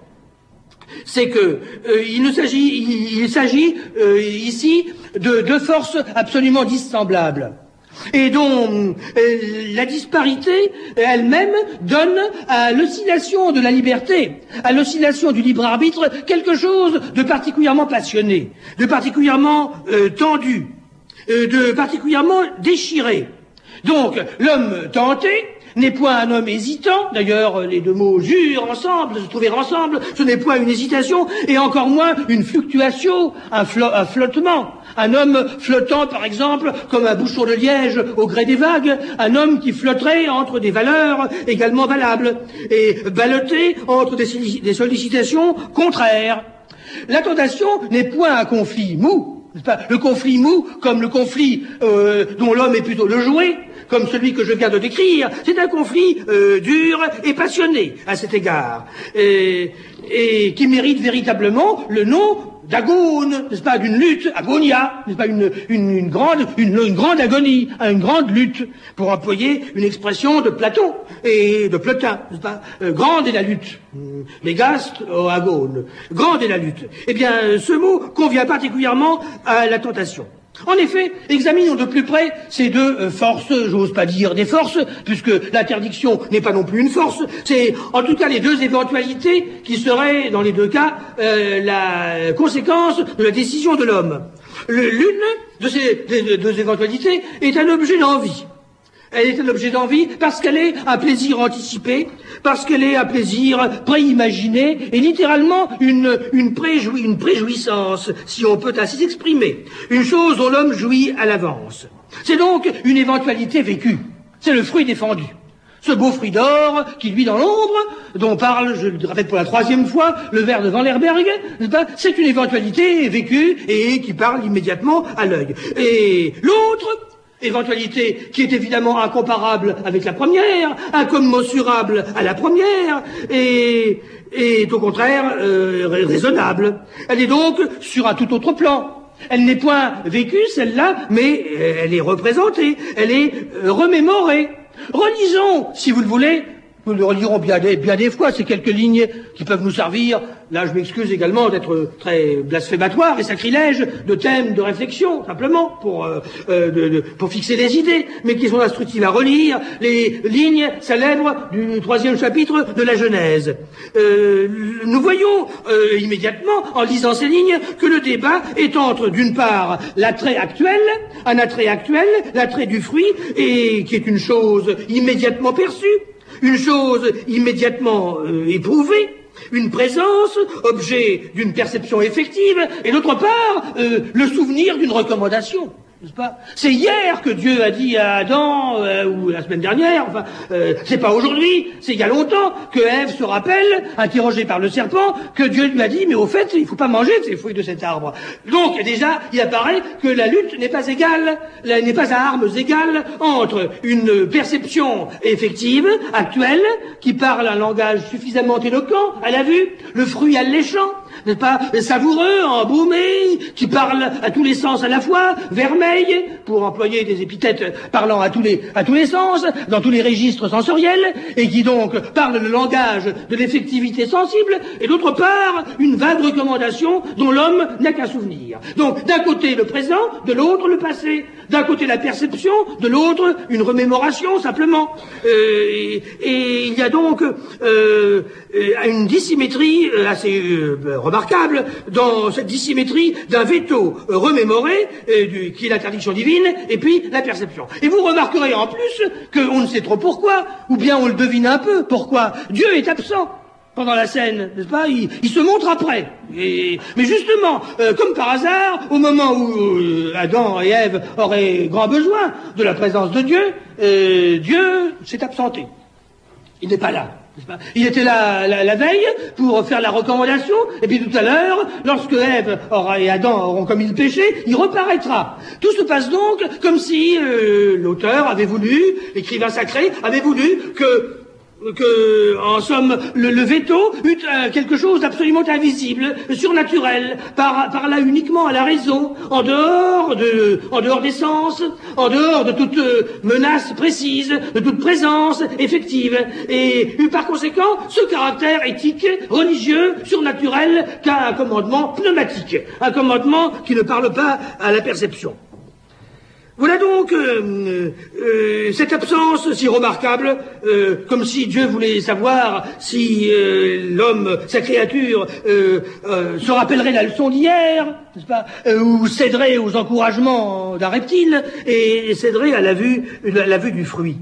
c'est que euh, il ne s'agit, il, il s'agit euh, ici de deux forces absolument dissemblables, et dont euh, la disparité elle-même donne à l'oscillation de la liberté, à l'oscillation du libre arbitre, quelque chose de particulièrement passionné, de particulièrement euh, tendu, euh, de particulièrement déchiré. Donc, l'homme tenté n'est point un homme hésitant, d'ailleurs les deux mots jurent ensemble, se trouver ensemble, ce n'est point une hésitation, et encore moins une fluctuation, un, flo- un flottement. Un homme flottant, par exemple, comme un bouchon de liège au gré des vagues, un homme qui flotterait entre des valeurs également valables, et ballotté entre des, sollic- des sollicitations contraires. La tentation n'est point un conflit mou, n'est-ce pas ? Le conflit mou, comme le conflit euh, dont l'homme est plutôt le jouet, comme celui que je viens de décrire, c'est un conflit euh, dur et passionné à cet égard, et, et qui mérite véritablement le nom d'agone, n'est-ce pas, d'une lutte, agonia, n'est-ce pas, une, une, une grande, une, une grande agonie, une grande lutte, pour employer une expression de Platon et de Plotin, n'est-ce pas, euh, grande est la lutte, mégaste au agone, grande est la lutte. Eh bien, ce mot convient particulièrement à la tentation. En effet, examinons de plus près ces deux euh, forces, j'ose pas dire des forces, puisque l'interdiction n'est pas non plus une force, c'est en tout cas les deux éventualités qui seraient, dans les deux cas, euh, la conséquence de la décision de l'homme. Le, l'une de ces de, deux éventualités est un objet d'envie. Elle est un objet d'envie parce qu'elle est un plaisir anticipé, parce qu'elle est un plaisir préimaginé, et littéralement une, une, préjou- une préjouissance, si on peut ainsi s'exprimer. Une chose dont l'homme jouit à l'avance. C'est donc une éventualité vécue. C'est le fruit défendu. Ce beau fruit d'or qui luit dans l'ombre, dont parle, je le répète pour la troisième fois, le vers de Van Lerberg, n'est-ce pas ? C'est une éventualité vécue et qui parle immédiatement à l'œil. Et l'autre éventualité qui est évidemment incomparable avec la première, incommensurable à la première, et est au contraire euh, raisonnable. Elle est donc sur un tout autre plan. Elle n'est point vécue, celle-là, mais elle est représentée, elle est euh, remémorée. Relisons, si vous le voulez, nous le relirons bien des, bien des fois, ces quelques lignes qui peuvent nous servir. Là, je m'excuse également d'être très blasphématoire et sacrilège de thèmes de réflexion, simplement, pour, euh, euh, de, de, pour fixer des idées, mais qui sont instructives à relire, les lignes célèbres du troisième chapitre de la Genèse. Euh, nous voyons euh, immédiatement, en lisant ces lignes, que le débat est entre, d'une part, l'attrait actuel, un attrait actuel, l'attrait du fruit, et qui est une chose immédiatement perçue, une chose immédiatement euh, éprouvée, une présence, objet d'une perception effective, et d'autre part, euh, le souvenir d'une recommandation. N'est-ce pas ? C'est hier que Dieu a dit à Adam, euh, ou la semaine dernière, enfin, euh, c'est pas aujourd'hui, c'est il y a longtemps, que Ève se rappelle, interrogée par le serpent, que Dieu lui a dit, mais au fait, il faut pas manger ces fruits de cet arbre. Donc, déjà, il apparaît que la lutte n'est pas égale, n'est pas à armes égales entre une perception effective, actuelle, qui parle un langage suffisamment éloquent, à la vue, le fruit alléchant, n'est-ce pas, savoureux, embaumé, qui parle à tous les sens à la fois, vermeil, pour employer des épithètes parlant à tous les, à tous les sens, dans tous les registres sensoriels, et qui donc parle le langage de l'effectivité sensible, et d'autre part, une vague recommandation dont l'homme n'a qu'un souvenir. Donc, d'un côté le présent, de l'autre le passé, d'un côté la perception, de l'autre une remémoration, simplement. Euh, et, et il y a donc euh, une dissymétrie assez euh, remarquable dans cette dissymétrie d'un veto euh, remémoré, euh, du, qui est l'interdiction divine, et puis la perception. Et vous remarquerez en plus qu'on ne sait trop pourquoi, ou bien on le devine un peu, pourquoi Dieu est absent. pendant la scène, n'est-ce pas, il, il se montre après. Et, mais justement, euh, comme par hasard, au moment où euh, Adam et Ève auraient grand besoin de la présence de Dieu, euh, Dieu s'est absenté. Il n'est pas là. Il était là la, la veille pour faire la recommandation, et puis tout à l'heure, lorsque Ève aura, et Adam auront commis le péché, il reparaîtra. Tout se passe donc comme si euh, l'auteur avait voulu, l'écrivain sacré avait voulu que que, en somme, le, le veto eut euh, quelque chose d'absolument invisible, surnaturel, par, par là uniquement à la raison, en dehors de, en dehors des sens, en dehors de toute euh, menace précise, de toute présence effective, et eut par conséquent ce caractère éthique, religieux, surnaturel qu'a un commandement pneumatique, un commandement qui ne parle pas à la perception. Voilà donc euh, euh, cette absence si remarquable, euh, comme si Dieu voulait savoir si euh, l'homme, sa créature, euh, euh, se rappellerait la leçon d'hier, n'est-ce pas, euh, ou céderait aux encouragements d'un reptile, et céderait à la vue, à la vue du fruit.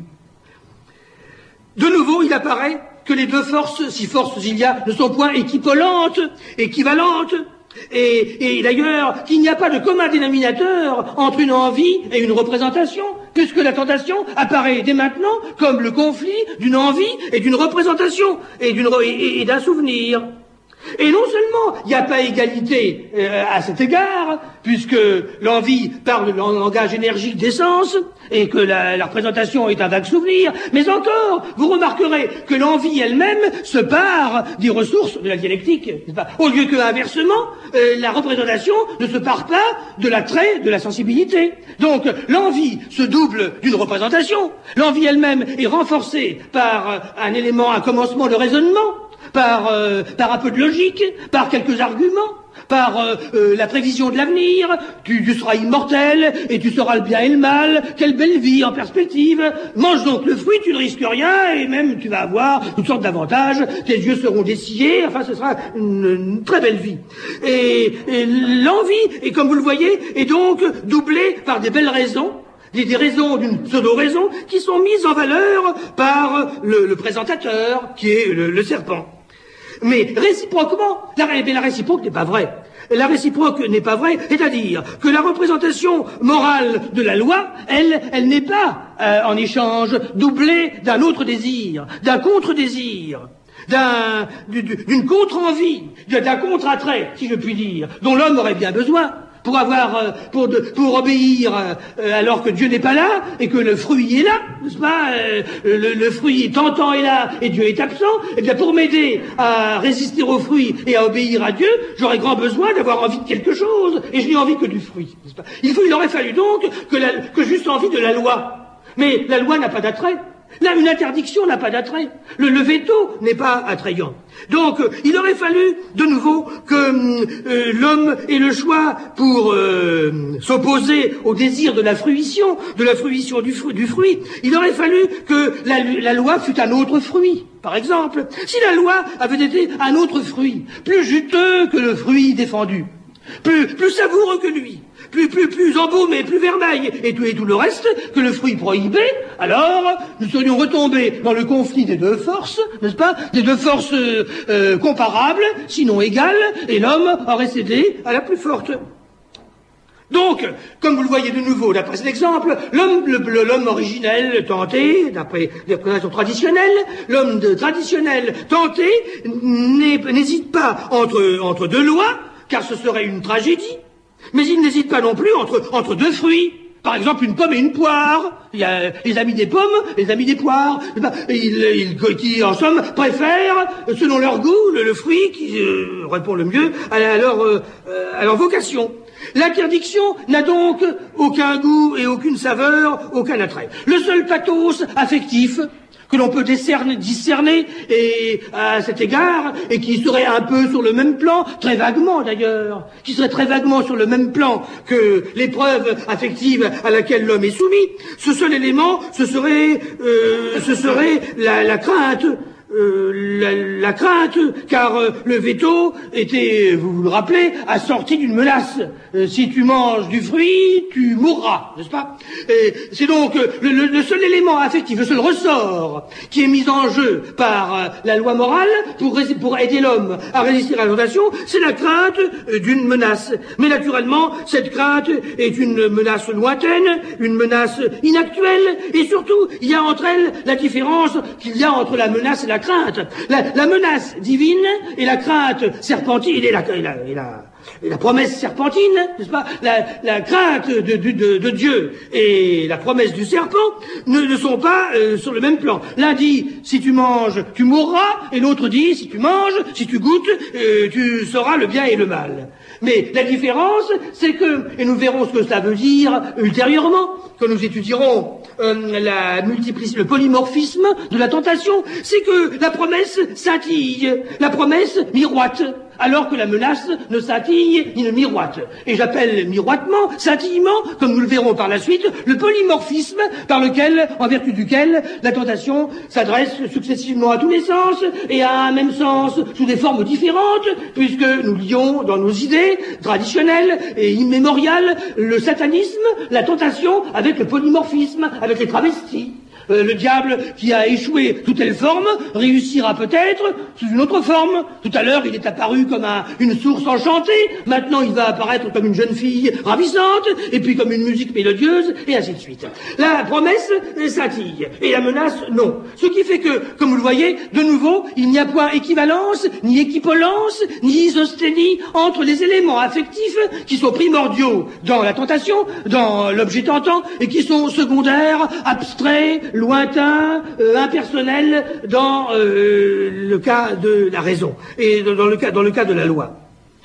De nouveau, il apparaît que les deux forces, si forces il y a, ne sont point équipolantes, équivalentes, Et, et d'ailleurs, qu'il n'y a pas de commun dénominateur entre une envie et une représentation, puisque la tentation apparaît dès maintenant comme le conflit d'une envie et d'une représentation, et, d'une, et, et d'un souvenir. Et non seulement il n'y a pas égalité euh, à cet égard, puisque l'envie parle le langage énergique des sens, et que la, la représentation est un vague souvenir, mais encore, vous remarquerez que l'envie elle-même se pare des ressources de la dialectique, n'est-ce pas, au lieu que, inversement, euh, la représentation ne se pare pas de l'attrait de la sensibilité. Donc, l'envie se double d'une représentation, l'envie elle-même est renforcée par euh, un élément, un commencement de raisonnement, par, euh, par un peu de logique, par quelques arguments, par euh, euh, la prévision de l'avenir, tu, tu seras immortel, et tu sauras le bien et le mal, quelle belle vie en perspective, mange donc le fruit, tu ne risques rien, et même tu vas avoir toutes sortes d'avantages, tes yeux seront dessillés, enfin ce sera une, une très belle vie. Et, et l'envie, et comme vous le voyez, est donc doublée par des belles raisons, Des, des raisons d'une pseudo-raison qui sont mises en valeur par le, le présentateur, qui est le, le serpent. Mais réciproquement, la, la réciproque n'est pas vraie. La réciproque n'est pas vraie, c'est-à-dire que la représentation morale de la loi, elle, elle n'est pas, euh, en échange, doublée d'un autre désir, d'un contre-désir, d'un, d'une contre-envie, d'un contre-attrait, si je puis dire, dont l'homme aurait bien besoin. Pour avoir, euh, pour, de, pour obéir euh, alors que Dieu n'est pas là et que le fruit est là, n'est-ce pas, euh, le, le fruit tentant est là et Dieu est absent. Eh bien, pour m'aider à résister au fruit et à obéir à Dieu, j'aurais grand besoin d'avoir envie de quelque chose, et je n'ai envie que du fruit, n'est-ce pas. Il faut, il aurait fallu donc que, la, que juste envie de la loi. Mais la loi n'a pas d'attrait. Là, une interdiction n'a pas d'attrait. Le, le veto n'est pas attrayant. Donc, euh, il aurait fallu, de nouveau, que euh, l'homme ait le choix pour euh, s'opposer au désir de la fruition, de la fruition du, fru- du fruit. Il aurait fallu que la, la loi fût un autre fruit. Par exemple, si la loi avait été un autre fruit, plus juteux que le fruit défendu, plus, plus savoureux que lui, plus, plus, plus embaumé, plus vermeil, et tout, et tout le reste, que le fruit prohibé, alors nous serions retombés dans le conflit des deux forces, n'est-ce pas, des deux forces euh, euh, comparables, sinon égales, et l'homme aurait cédé à la plus forte. Donc, comme vous le voyez de nouveau, d'après cet exemple, l'homme, le, le, l'homme originel tenté, d'après les représentations traditionnelles, l'homme de, traditionnel tenté n'hésite pas entre, entre deux lois, car ce serait une tragédie, mais il n'hésite pas non plus entre, entre deux fruits. Par exemple, une pomme et une poire. Il y a les amis des pommes, les amis des poires. Ils, ils, qui, en somme, préfèrent, selon leur goût, le, le fruit qui euh, répond le mieux à, la, à, leur, euh, à leur vocation. L'interdiction n'a donc aucun goût et aucune saveur, aucun attrait. Le seul pathos affectif que l'on peut discerner, discerner et à cet égard, et qui serait un peu sur le même plan, très vaguement d'ailleurs, qui serait très vaguement sur le même plan que l'épreuve affective à laquelle l'homme est soumis, ce seul élément, ce serait, euh, ce serait la, la crainte euh, la, la crainte, car euh, le veto était, vous vous le rappelez, assorti d'une menace. Euh, si tu manges du fruit, tu mourras, n'est-ce pas? Et c'est donc euh, le, le, le seul élément affectif, le seul ressort qui est mis en jeu par euh, la loi morale pour, pour aider l'homme à résister à la tentation, c'est la crainte euh, d'une menace. Mais naturellement, cette crainte est une menace lointaine, une menace inactuelle, et surtout, il y a entre elles la différence qu'il y a entre la menace et la crainte. La, la menace divine et la crainte serpentine et la, et la, et la, et la promesse serpentine, n'est-ce pas? La, la crainte de, de, de, de Dieu et la promesse du serpent ne, ne sont pas euh, sur le même plan. L'un dit, si tu manges, tu mourras, et l'autre dit, si tu manges, si tu goûtes, euh, tu sauras le bien et le mal. Mais la différence, c'est que, et nous verrons ce que cela veut dire ultérieurement, quand nous étudierons euh, la multiplicité, le polymorphisme de la tentation, c'est que la promesse scintille, la promesse miroite, alors que la menace ne scintille ni ne miroite. Et j'appelle miroitement, scintillement, comme nous le verrons par la suite, le polymorphisme par lequel, en vertu duquel, la tentation s'adresse successivement à tous les sens et à un même sens sous des formes différentes, puisque nous lions dans nos idées traditionnelles et immémoriales le satanisme, la tentation avec le polymorphisme, avec les travestis. Euh, le diable qui a échoué sous telle forme réussira peut-être sous une autre forme. Tout à l'heure, il est apparu comme un, une source enchantée. Maintenant, il va apparaître comme une jeune fille ravissante, et puis comme une musique mélodieuse, et ainsi de suite. La promesse scintille, et la menace, non. Ce qui fait que, comme vous le voyez, de nouveau, il n'y a point équivalence, ni équipolence, ni isosthénie entre les éléments affectifs qui sont primordiaux dans la tentation, dans l'objet tentant, et qui sont secondaires, abstraits, lointain, euh, impersonnel dans euh, le cas de la raison et dans le cas, dans le cas de la loi.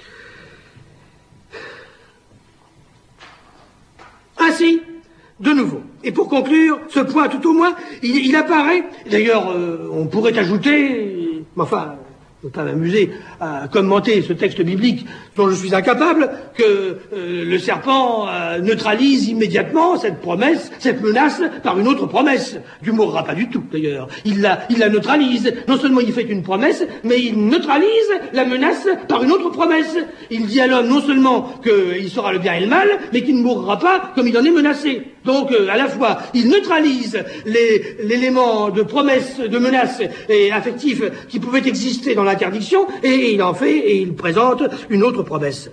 Ainsi, de nouveau, et pour conclure ce point tout au moins, il, il apparaît, d'ailleurs euh, on pourrait ajouter, enfin, je ne veux pas m'amuser à commenter ce texte biblique dont je suis incapable, que euh, le serpent euh, neutralise immédiatement cette promesse, cette menace, par une autre promesse. Dieu ne mourra pas du tout, d'ailleurs. Il la, il la neutralise. Non seulement il fait une promesse, mais il neutralise la menace par une autre promesse. Il dit à l'homme non seulement qu'il saura le bien et le mal, mais qu'il ne mourra pas comme il en est menacé. Donc, euh, à la fois, il neutralise les, l'élément de promesse, de menace et affectif qui pouvait exister dans l'interdiction, et il en fait, et il présente une autre promesse.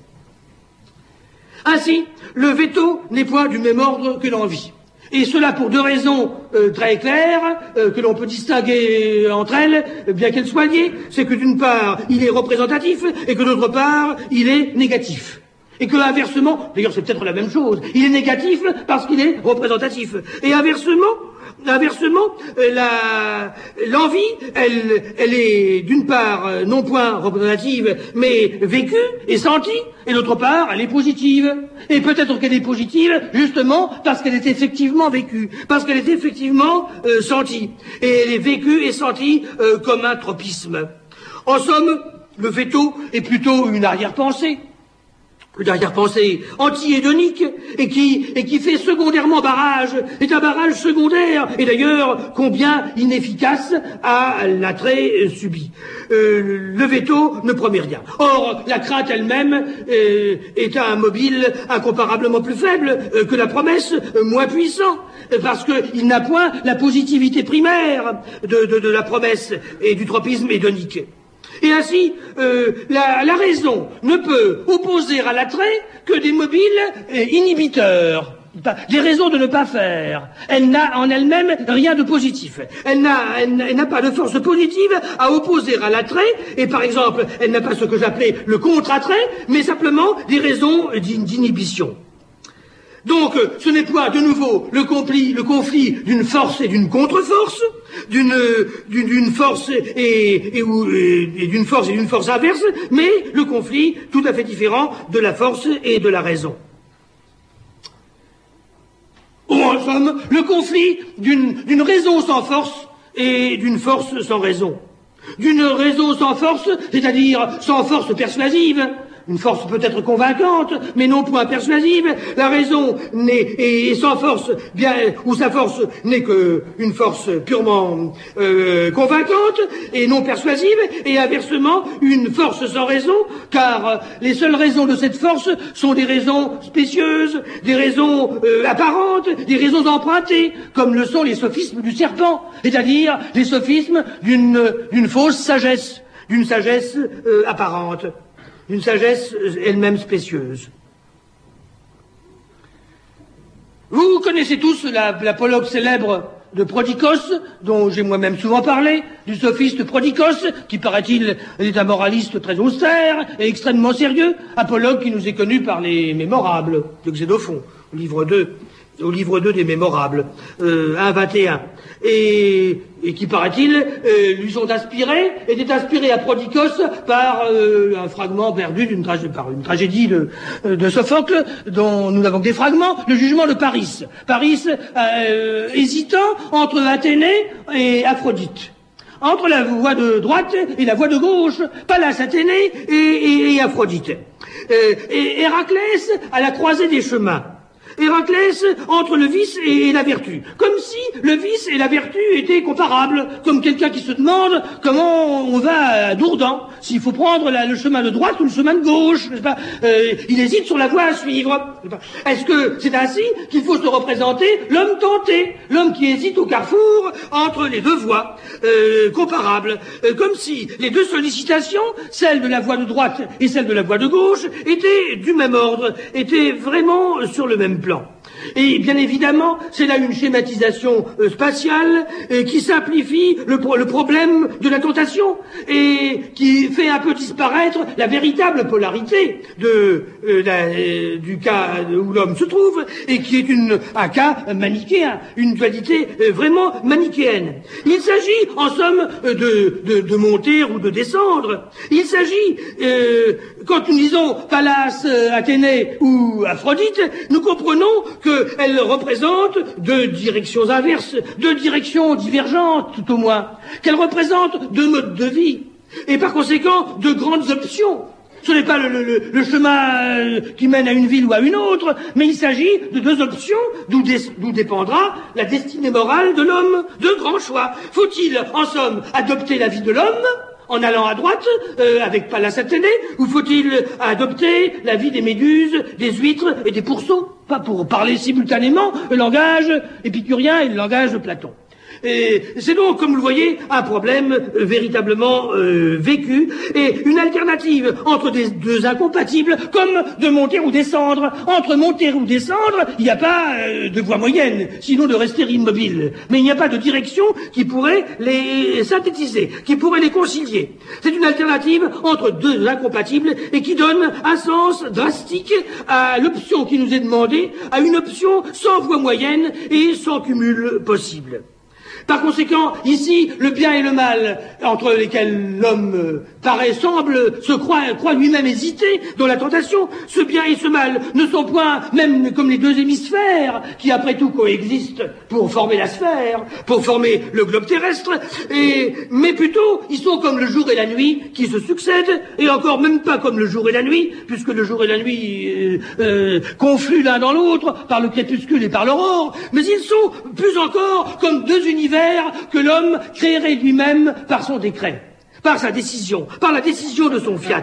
Ainsi, le veto n'est point du même ordre que l'envie. Et cela pour deux raisons euh, très claires, euh, que l'on peut distinguer entre elles, bien qu'elles soient liées. C'est que d'une part, il est représentatif, et que d'autre part, il est négatif. Et que inversement, d'ailleurs c'est peut-être la même chose, il est négatif parce qu'il est représentatif. Et inversement, inversement, la, l'envie, elle, elle est d'une part non point représentative, mais vécue et sentie, et d'autre part, elle est positive. Et peut-être qu'elle est positive justement parce qu'elle est effectivement vécue, parce qu'elle est effectivement euh, sentie. Et elle est vécue et sentie euh, comme un tropisme. En somme, le veto est plutôt une arrière-pensée. Une arrière-pensée anti-hédonique et qui, et qui fait secondairement barrage, est un barrage secondaire, et d'ailleurs combien inefficace à l'attrait subi. Euh, le veto ne promet rien. Or, la crainte elle-même euh, est un mobile incomparablement plus faible euh, que la promesse, euh, moins puissant, parce qu'il n'a point la positivité primaire de, de, de la promesse et du tropisme hédonique. Et ainsi, euh, la, la raison ne peut opposer à l'attrait que des mobiles euh, inhibiteurs, des raisons de ne pas faire. Elle n'a en elle-même rien de positif. Elle n'a, elle, elle n'a pas de force positive à opposer à l'attrait, et par exemple, elle n'a pas ce que j'appelais le contre-attrait, mais simplement des raisons d'inhibition. Donc, ce n'est pas de nouveau le conflit, le conflit d'une force et d'une contre-force, d'une, d'une, d'une force et, et, et d'une force et d'une force inverse, mais le conflit tout à fait différent de la force et de la raison. Ou en somme, le conflit d'une, d'une raison sans force et d'une force sans raison. D'une raison sans force, c'est-à-dire sans force persuasive, Une force peut-être convaincante, mais non point persuasive. La raison n'est, et sans force, bien, ou sa force n'est que une force purement euh, convaincante et non persuasive, et inversement, une force sans raison, car les seules raisons de cette force sont des raisons spécieuses, des raisons euh, apparentes, des raisons empruntées, comme le sont les sophismes du serpent, c'est-à-dire les sophismes d'une d'une fausse sagesse, d'une sagesse euh, apparente. Une sagesse elle-même spécieuse. Vous connaissez tous la, l'apologue célèbre de Prodicos, dont j'ai moi-même souvent parlé, du sophiste Prodicos, qui, paraît-il, est un moraliste très austère et extrêmement sérieux, apologue qui nous est connu par les Mémorables de Xénophon, au livre deux, au livre deux des Mémorables, euh, un vingt et un. Et, et qui, paraît-il, euh, lui sont inspirés, étaient inspirés à Prodicos par euh, un fragment perdu d'une tragédie, par une tragédie de, de Sophocle, dont nous n'avons que des fragments, le jugement de Paris. Paris euh, hésitant entre Athénée et Aphrodite. Entre la voie de droite et la voie de gauche, Pallas Athénée et, et, et Aphrodite. Euh, et Héraclès à la croisée des chemins. Héraclès entre le vice et la vertu, comme si le vice et la vertu étaient comparables, comme quelqu'un qui se demande comment on va à Dourdan, s'il faut prendre la, le chemin de droite ou le chemin de gauche, n'est-ce pas euh, il hésite sur la voie à suivre. Est-ce que c'est ainsi qu'il faut se représenter l'homme tenté, l'homme qui hésite au carrefour entre les deux voies euh, comparables, euh, comme si les deux sollicitations, celle de la voie de droite et celle de la voie de gauche, étaient du même ordre, étaient vraiment sur le même plan. Et bien évidemment, c'est là une schématisation euh, spatiale euh, qui simplifie le, pro le problème de la tentation et qui fait un peu disparaître la véritable polarité de, euh, la, euh, du cas où l'homme se trouve et qui est une, un cas manichéen, une dualité euh, vraiment manichéenne. Il s'agit en somme euh, de, de, de monter ou de descendre. Il s'agit, euh, quand nous disons Pallas, euh, Athénée ou Aphrodite, nous comprenons que qu'elle représente deux directions inverses, deux directions divergentes tout au moins, qu'elle représente deux modes de vie, et par conséquent de grandes options. Ce n'est pas le, le, le chemin qui mène à une ville ou à une autre, mais il s'agit de deux options d'où dépendra la destinée morale de l'homme. Deux grands choix. Faut-il, en somme, adopter la vie de l'homme en allant à droite, euh, avec Pallas Athénée, ou faut-il adopter la vie des méduses, des huîtres et des pourceaux? Pas pour parler simultanément le langage épicurien et le langage de Platon. Et c'est donc, comme vous le voyez, un problème euh, véritablement euh, vécu et une alternative entre des deux incompatibles, comme de monter ou descendre. Entre monter ou descendre, il n'y a pas euh, de voie moyenne, sinon de rester immobile. Mais il n'y a pas de direction qui pourrait les synthétiser, qui pourrait les concilier. C'est une alternative entre deux incompatibles et qui donne un sens drastique à l'option qui nous est demandée, à une option sans voie moyenne et sans cumul possible. Par conséquent, ici, le bien et le mal, entre lesquels l'homme euh, paraît, semble, se croit, croit lui-même hésiter dans la tentation, ce bien et ce mal ne sont point même comme les deux hémisphères qui, après tout, coexistent pour former la sphère, pour former le globe terrestre, et, mais plutôt, ils sont comme le jour et la nuit qui se succèdent, et encore même pas comme le jour et la nuit, puisque le jour et la nuit euh, euh, confluent l'un dans l'autre par le crépuscule et par l'aurore, mais ils sont plus encore comme deux univers que l'homme créerait lui-même par son décret, par sa décision, par la décision de son fiat.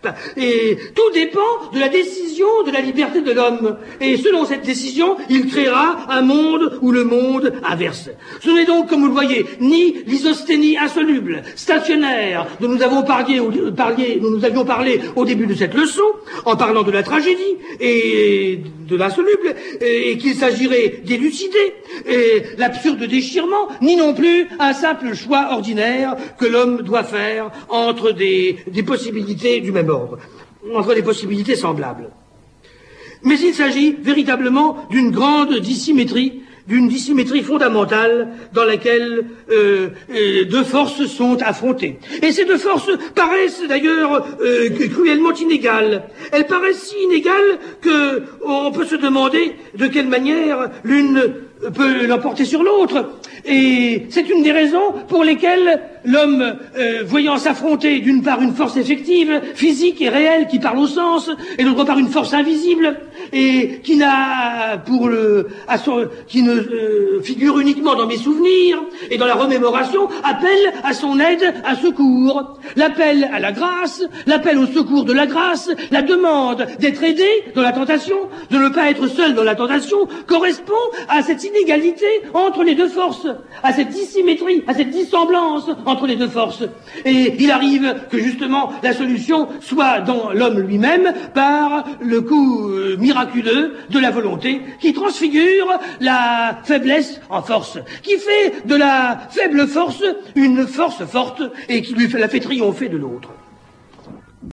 Et tout dépend de la décision de la liberté de l'homme. Et selon cette décision, il créera un monde où le monde inverse. Ce n'est donc, comme vous le voyez, ni l'isosthénie insoluble, stationnaire, dont nous avons parlé, parlé, dont nous avions parlé au début de cette leçon, en parlant de la tragédie et de l'insoluble, et qu'il s'agirait d'élucider l'absurde déchirement, ni non plus un simple choix ordinaire que l'homme doit faire entre des, des possibilités du même ordre, entre des possibilités semblables. Mais il s'agit véritablement d'une grande dissymétrie, d'une dissymétrie fondamentale dans laquelle euh, euh, deux forces sont affrontées. Et ces deux forces paraissent d'ailleurs euh, cruellement inégales. Elles paraissent si inégales que on peut se demander de quelle manière l'une peut l'emporter sur l'autre. Et c'est une des raisons pour lesquelles l'homme, euh, voyant s'affronter d'une part une force effective, physique et réelle qui parle au sens, et d'autre part une force invisible, et qui n'a pour le, à son, qui ne euh, figure uniquement dans mes souvenirs et dans la remémoration, appelle à son aide un secours. L'appel à la grâce, l'appel au secours de la grâce, la demande d'être aidé dans la tentation, de ne pas être seul dans la tentation, correspond à cette inégalité entre les deux forces, à cette dissymétrie, à cette dissemblance entre les deux forces. Et il arrive que justement la solution soit dans l'homme lui-même par le coup euh, miraculeux de la volonté qui transfigure la faiblesse en force, qui fait de la faible force une force forte et qui lui fait, la fait triompher de l'autre.